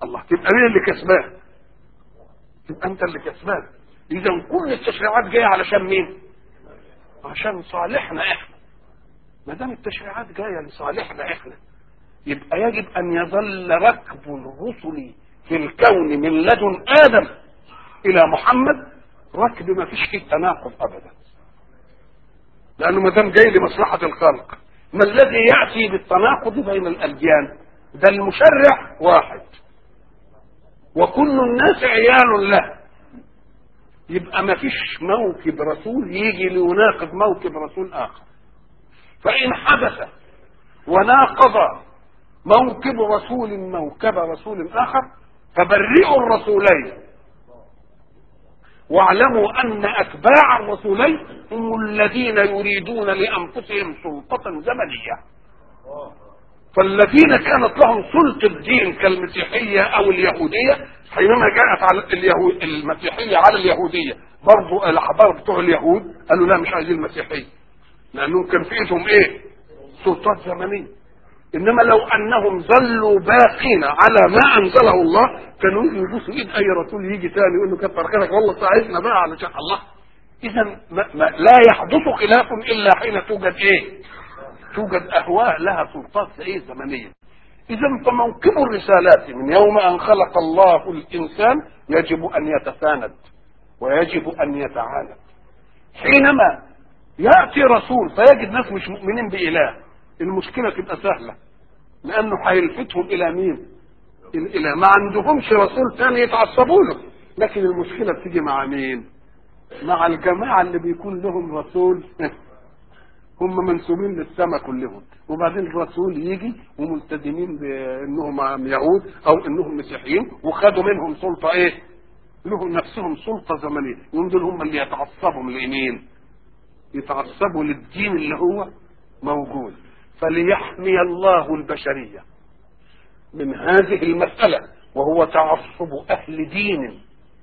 الله، تبقى مين اللي كسبان؟ تبقى انت اللي كسبان. اذا كل التشريعات جايه علشان مين؟ عشان صالحنا احنا. ما دام التشريعات جايه لصالحنا احنا يبقى يجب ان يظل ركب الرسل في الكون من لدن ادم الى محمد ركب ما فيش فيه تناقض ابدا، لانه ما دام جاي لمصلحه الخلق. ما الذي ياتي بالتناقض بين الاديان؟ ده المشرع واحد وكل الناس عيال له، يبقى ما فيش موكب رسول يجي ليناقض موكب رسول اخر. فان حدث وناقض موكب رسول موكب رسول اخر فبرئوا الرسولين، واعلموا ان اتباع الرسولين هم الذين يريدون لانفسهم سلطة زمنية. فالذين كانت لهم سلطة الدين كالمسيحية او اليهودية، حينما جاءت على اليهود المسيحية على اليهودية برضو الاحبار بتوع اليهود قالوا لا مش عايزين المسيحية، لانهم كان في ايدهم ايه؟ سلطات زمنية. انما لو انهم ظلوا باقين على ما انزله الله كانوا يبوسوا ايد اي رسول يجي تاني يقول له كتر خيرك والله ساعدنا بقى علشان الله. اذا لا يحدث خلاف الا حين توجد ايه؟ توجد اهواء لها سلطات ايه؟ زمنيه. اذا فموكب الرسالات من يوم ان خلق الله الانسان يجب ان يتساند ويجب ان يتعاند. حينما ياتي رسول فيجد ناس مش مؤمنين باله، المشكله تبقى سهله، لانه هيلفتهم الى مين؟ الى ما عندهمش رسول ثاني يتعصبوا له. لكن المشكله بتيجي مع مين؟ مع الجماعه اللي بيكون لهم رسول هم منسوبين للسماء كلهم، وبعدين الرسول يجي وملتزمين بانهم يهود او انهم مسيحيين وخدوا منهم سلطه ايه؟ لهم نفسهم سلطه زمنيه، يوم دول هم اللي يتعصبوا لمين؟ يتعصبوا للدين اللي هو موجود. فليحمي الله البشريه من هذه المساله وهو تعصب اهل دين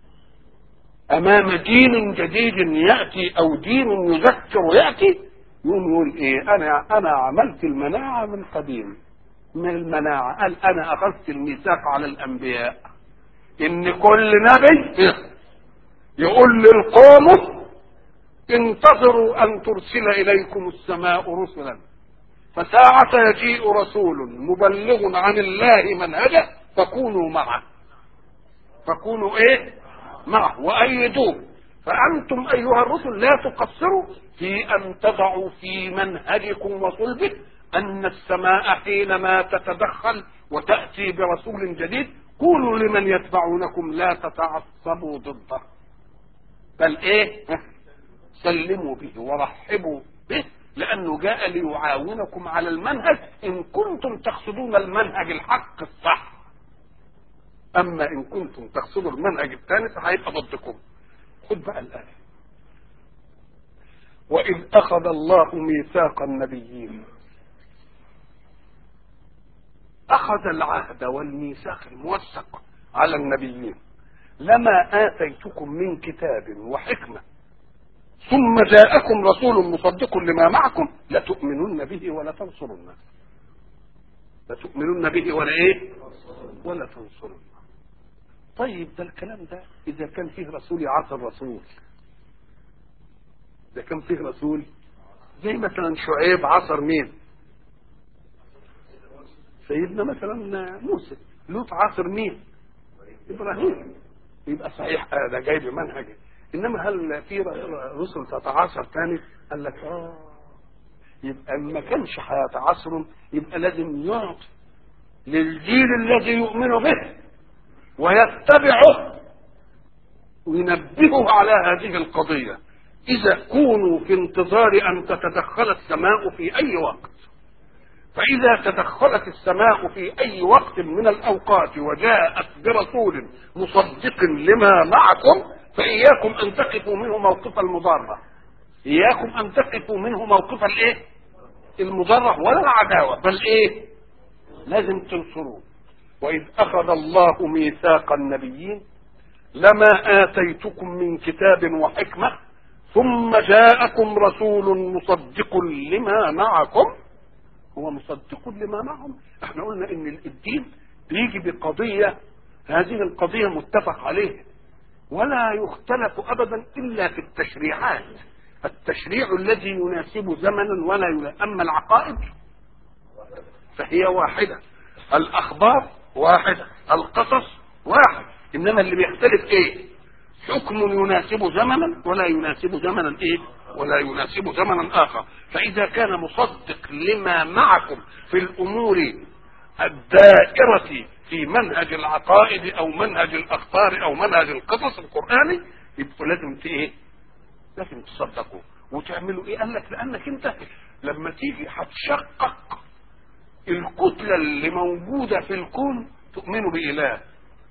امام دين جديد ياتي او دين يذكر ياتي، يقوم يقول ايه؟ انا انا عملت المناعه من قديم. من المناعه قال انا اخذت الميثاق على الانبياء ان كل نبي يقول للقوم انتظروا ان ترسل اليكم السماء رسلا، فساعة يجيء رسول مبلغ عن الله منهجه فكونوا معه. فكونوا ايه؟ معه وايدوه. فانتم ايها الرسل لا تقصروا في ان تضعوا في منهجكم وصلبه ان السماء حينما تتدخل وتأتي برسول جديد قولوا لمن يتبعونكم لا تتعصبوا ضده، بل ايه؟ سلموا به ورحبوا به، لانه جاء ليعاونكم على المنهج ان كنتم تقصدون المنهج الحق الصح. اما ان كنتم تقصدوا المنهج الثاني فهيبقى ضدكم. خد بقى الآية: وإذ أخذ الله ميثاق النبيين. أخذ العهد والميثاق الموثق على النبيين لما آتيتكم من كتاب وحكمة ثم جاءكم رسول مصدق لما معكم لتؤمنن به ولا تنصرنه. لتؤمنن به ولا ايه؟ ولا تنصرنه. طيب ده الكلام ده اذا كان فيه رسول يعصر رسول، اذا كان فيه رسول زي مثلا شعيب عصر مين؟ سيدنا مثلا موسى. لوط عصر مين؟ ابراهيم. يبقى صحيح ده جاي بمنهج. انما هل في رسل تتعاصر تاني؟ قال لك اه يبقى ما كانش هيتعاصروا يبقى لازم يعطي للجيل الذي يؤمن به ويتبعه وينبهه على هذه القضية. إذا كونوا في انتظار أن تتدخل السماء في أي وقت، فإذا تدخلت السماء في أي وقت من الأوقات وجاءت برسول مصدق لما معكم فإياكم أن تقفوا منه موقف المضارة، إياكم أن تقفوا منه موقف الإيه؟ المضارة ولا العداوة، بل إيه؟ لازم تنصروه. وإذ أخذ الله ميثاق النبيين لما آتيتكم من كتاب وحكمة ثم جاءكم رسول مصدق لما معكم. هو مصدق لما معهم. احنا قلنا ان الدين بيجي بقضية هذه القضية متفق عليها، ولا يختلف أبدا إلا في التشريعات، التشريع الذي يناسب زمنا ولا يناسب. أما العقائد فهي واحدة، الأخبار واحدة، القصص واحد، إنما اللي بيختلف إيه؟ حكم يناسب زمنا ولا يناسب زمنا إيه؟ ولا يناسب زمنا آخر. فإذا كان مصدق لما معكم في الأمور الدائرة في منهج العقائد أو منهج الأخبار أو منهج القصص القرآني، يبقوا لازم إيه؟ لازم تصدقوا وتعملوا إيه؟ قال لك لأنك أنت لما تيجي هتشقق الكتلة اللي موجودة في الكون تؤمنوا بإله.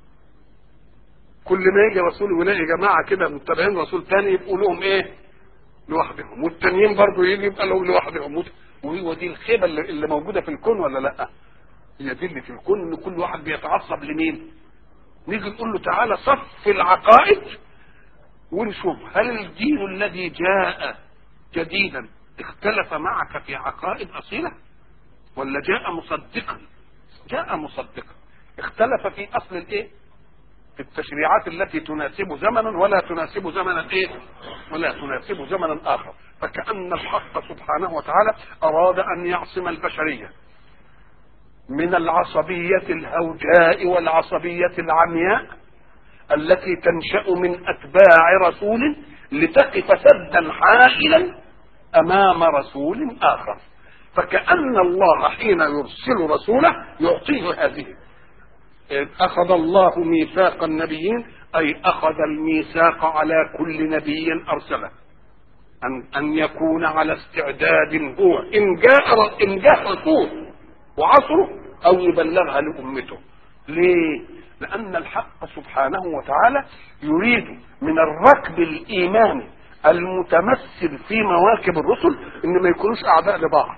كل ما يجي رسول ويلاقي جماعة كده متبعين رسول تاني يبقوا لهم إيه؟ لوحدهم، والتانيين برضو يجي يبقى لهم لوحدهم. وهو دي الخيبة اللي موجودة في الكون ولا لأ؟ هي دي اللي في الكون، ان كل واحد بيتعصب لمين. نيجي نقول له تعالى صف العقائد ونشوف هل الدين الذي جاء جديدا اختلف معك في عقائد اصيله ولا جاء مصدقا؟ جاء مصدقا. اختلف في اصل الايه؟ في التشريعات التي تناسب زمنا ولا تناسب زمنا ايه؟ ولا تناسب زمنا اخر. فكأن الحق سبحانه وتعالى اراد ان يعصم البشريه من العصبية الهوجاء والعصبية العمياء التي تنشأ من أتباع رسول لتقف سدا حائلا أمام رسول آخر. فكأن الله حين يرسل رسوله يعطيه هذه. أخذ الله ميثاق النبيين أي أخذ الميثاق على كل نبي أرسله أن, أن يكون على استعداد هو إن جاء إن جاء رسول وعصره أو يبلغها لأمته. ليه؟ لأن الحق سبحانه وتعالى يريد من الركب الإيماني المتمثل في مواكب الرسل إن ما يكونوش أعداء لبعض،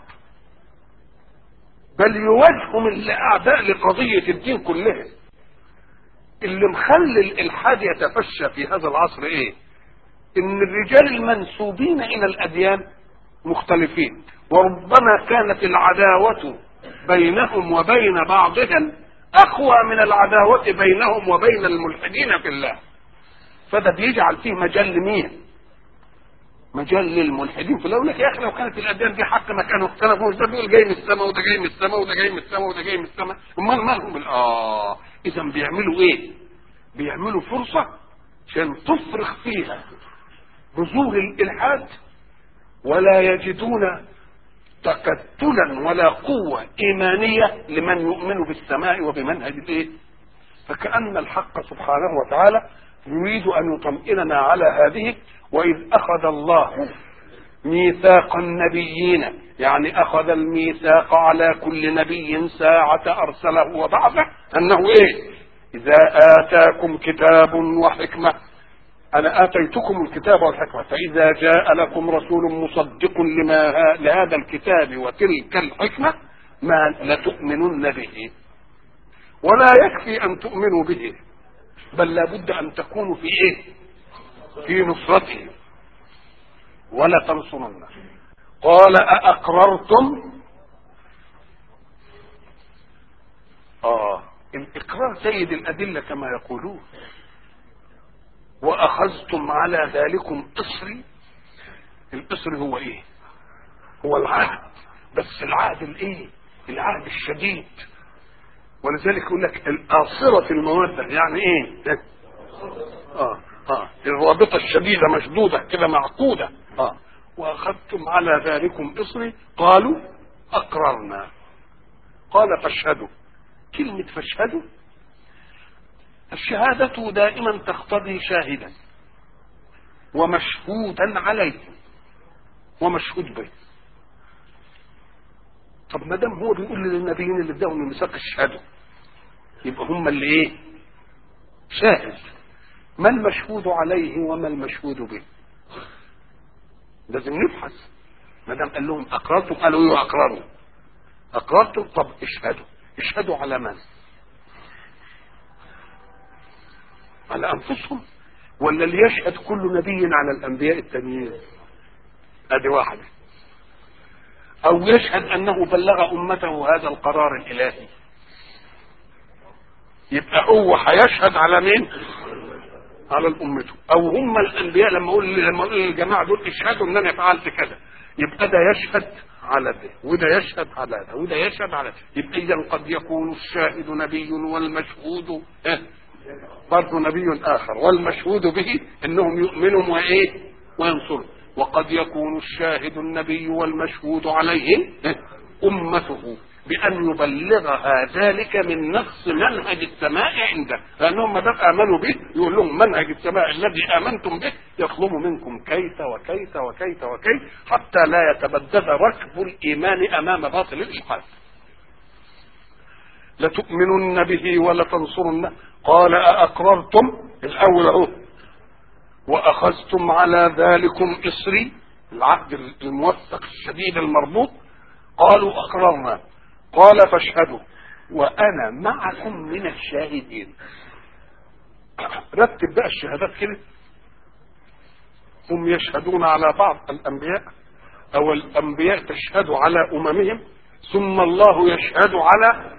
بل يواجهوا من الأعداء لقضية الدين كلها. اللي مخلي الإلحاد يتفشى في هذا العصر إيه؟ إن الرجال المنسوبين إلى الأديان مختلفين، وربما كانت العداوة بينهم وبين بعضهم اقوى من العداوة بينهم وبين الملحدين في الله. فده بيجعل فيه مجال لمين؟ مجال للملحدين في الله. يقول لك يا اخي لو كانت الاديان دي حق ما كانوا اختلفوا، مش ده بيقول جاي من السماء وده جاي من السماء وده جاي من السماء وده جاي من السماء، امال مالهم؟ اه اذا بيعملوا ايه؟ بيعملوا فرصة عشان تفرغ فيها بذور الالحاد ولا يجدون تكتلا ولا قوة إيمانية لمن يؤمن بالسماء وبمنهج الإيه؟ فكأن الحق سبحانه وتعالى يريد أن يطمئننا على هذه. وإذ أخذ الله ميثاق النبيين يعني أخذ الميثاق على كل نبي ساعة أرسله وبعثه أنه إيه؟ إذا آتاكم كتاب وحكمة، أنا آتيتكم الكتاب والحكمة، فإذا جاء لكم رسول مصدق لما لهذا الكتاب وتلك الحكمة ما لتؤمنن به. ولا يكفي أن تؤمنوا به، بل لابد أن تكونوا في إيه؟ في نصرته. ولا تنصرنه. قال أأقررتم؟ آه الإقرار سيد الأدلة كما يقولون. وأخذتم على ذلكم إصري. الإصر هو إيه؟ هو العهد، بس العهد الإيه؟ العهد الشديد. ولذلك يقول لك الآصرة المودة يعني إيه؟ آه آه الرابطة الشديدة مشدودة كده معقودة. آه وأخذتم على ذلكم إصري قالوا أقررنا. قال فاشهدوا. كلمة فاشهدوا، الشهادة دائما تقتضي شاهدا ومشهودا عليه ومشهود به. طب ما دام هو بيقول للنبيين اللي اداهم الميثاق الشهاده يبقى هم اللي ايه؟ شاهد. ما المشهود عليه وما المشهود به؟ لازم نبحث. ما دام قال لهم اقررتم، قالوا ايه؟ اقرروا. اقررتم، طب اشهدوا. اشهدوا على من؟ على انفسهم ولا ليشهد كل نبي على الانبياء التانيين؟ ادي واحده. او يشهد انه بلغ امته هذا القرار الالهي. يبقى هو هيشهد على مين؟ على الأمته. أو هم الأنبياء لما أقول لما أقول للجماعة دول اشهدوا إن أنا فعلت كذا، يبقى ده يشهد على ده وده يشهد على ده وده يشهد على ده. يبقى إذا قد يكون الشاهد نبي والمشهود إيه؟ برضه نبي آخر، والمشهود به إنهم يؤمنوا وإيه؟ وينصروا. وقد يكون الشاهد النبي والمشهود عليه إيه؟ أمته، بأن يبلغها ذلك من نص منهج السماء عنده، لأنهم ما دام آمنوا به يقول لهم منهج السماء الذي آمنتم به يطلب منكم كيف وكيف وكيف وكيف، حتى لا يتبدد ركب الإيمان أمام باطل الإشحاف. لتؤمنن به ولتنصرنه. قال أأقررتم الأول أهو، وأخذتم على ذلكم إصري، العهد الموثق الشديد المربوط. قالوا أقررنا. قال فاشهدوا وأنا معكم من الشاهدين. رتب بقى الشهادات كده. هم يشهدون على بعض الأنبياء، أو الأنبياء تشهد على أممهم، ثم الله يشهد على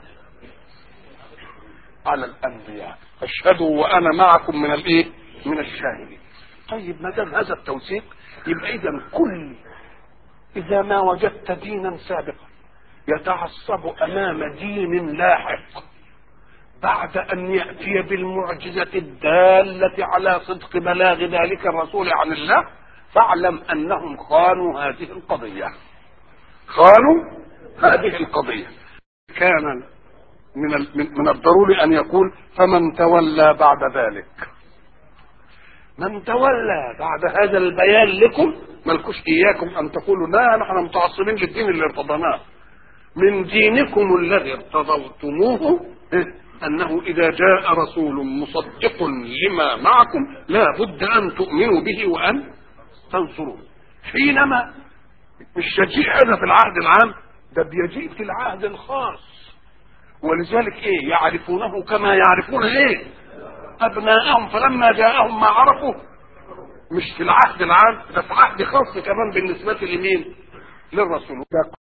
على الأنبياء. فاشهدوا وأنا معكم من الإيه؟ من الشاهدين. طيب ما دام هذا التوثيق يبقى إذا كل إذا ما وجدت دينا سابقا يتعصب أمام دين لاحق بعد أن يأتي بالمعجزة الدالة على صدق بلاغ ذلك الرسول عن الله، فاعلم أنهم خانوا هذه القضية. خانوا هذه القضية. كان من من الضروري أن يقول فمن تولى بعد ذلك. من تولى بعد هذا البيان لكم، ملكوش إياكم أن تقولوا لا نحن متعصبين للدين اللي ارتضناه. من دينكم الذي ارتضيتموه أنه إذا جاء رسول مصدق لما معكم لا بد أن تؤمنوا به وأن تنصروه. حينما مش يجيء هذا في العهد العام، ده بيجيء في العهد الخاص. ولذلك ايه؟ يعرفونه كما يعرفون ايه؟ ابناءهم. فلما جاءهم ما عرفوا، مش في العهد العام، ده في عهد خاص كمان بالنسبة لمين؟ للرسول.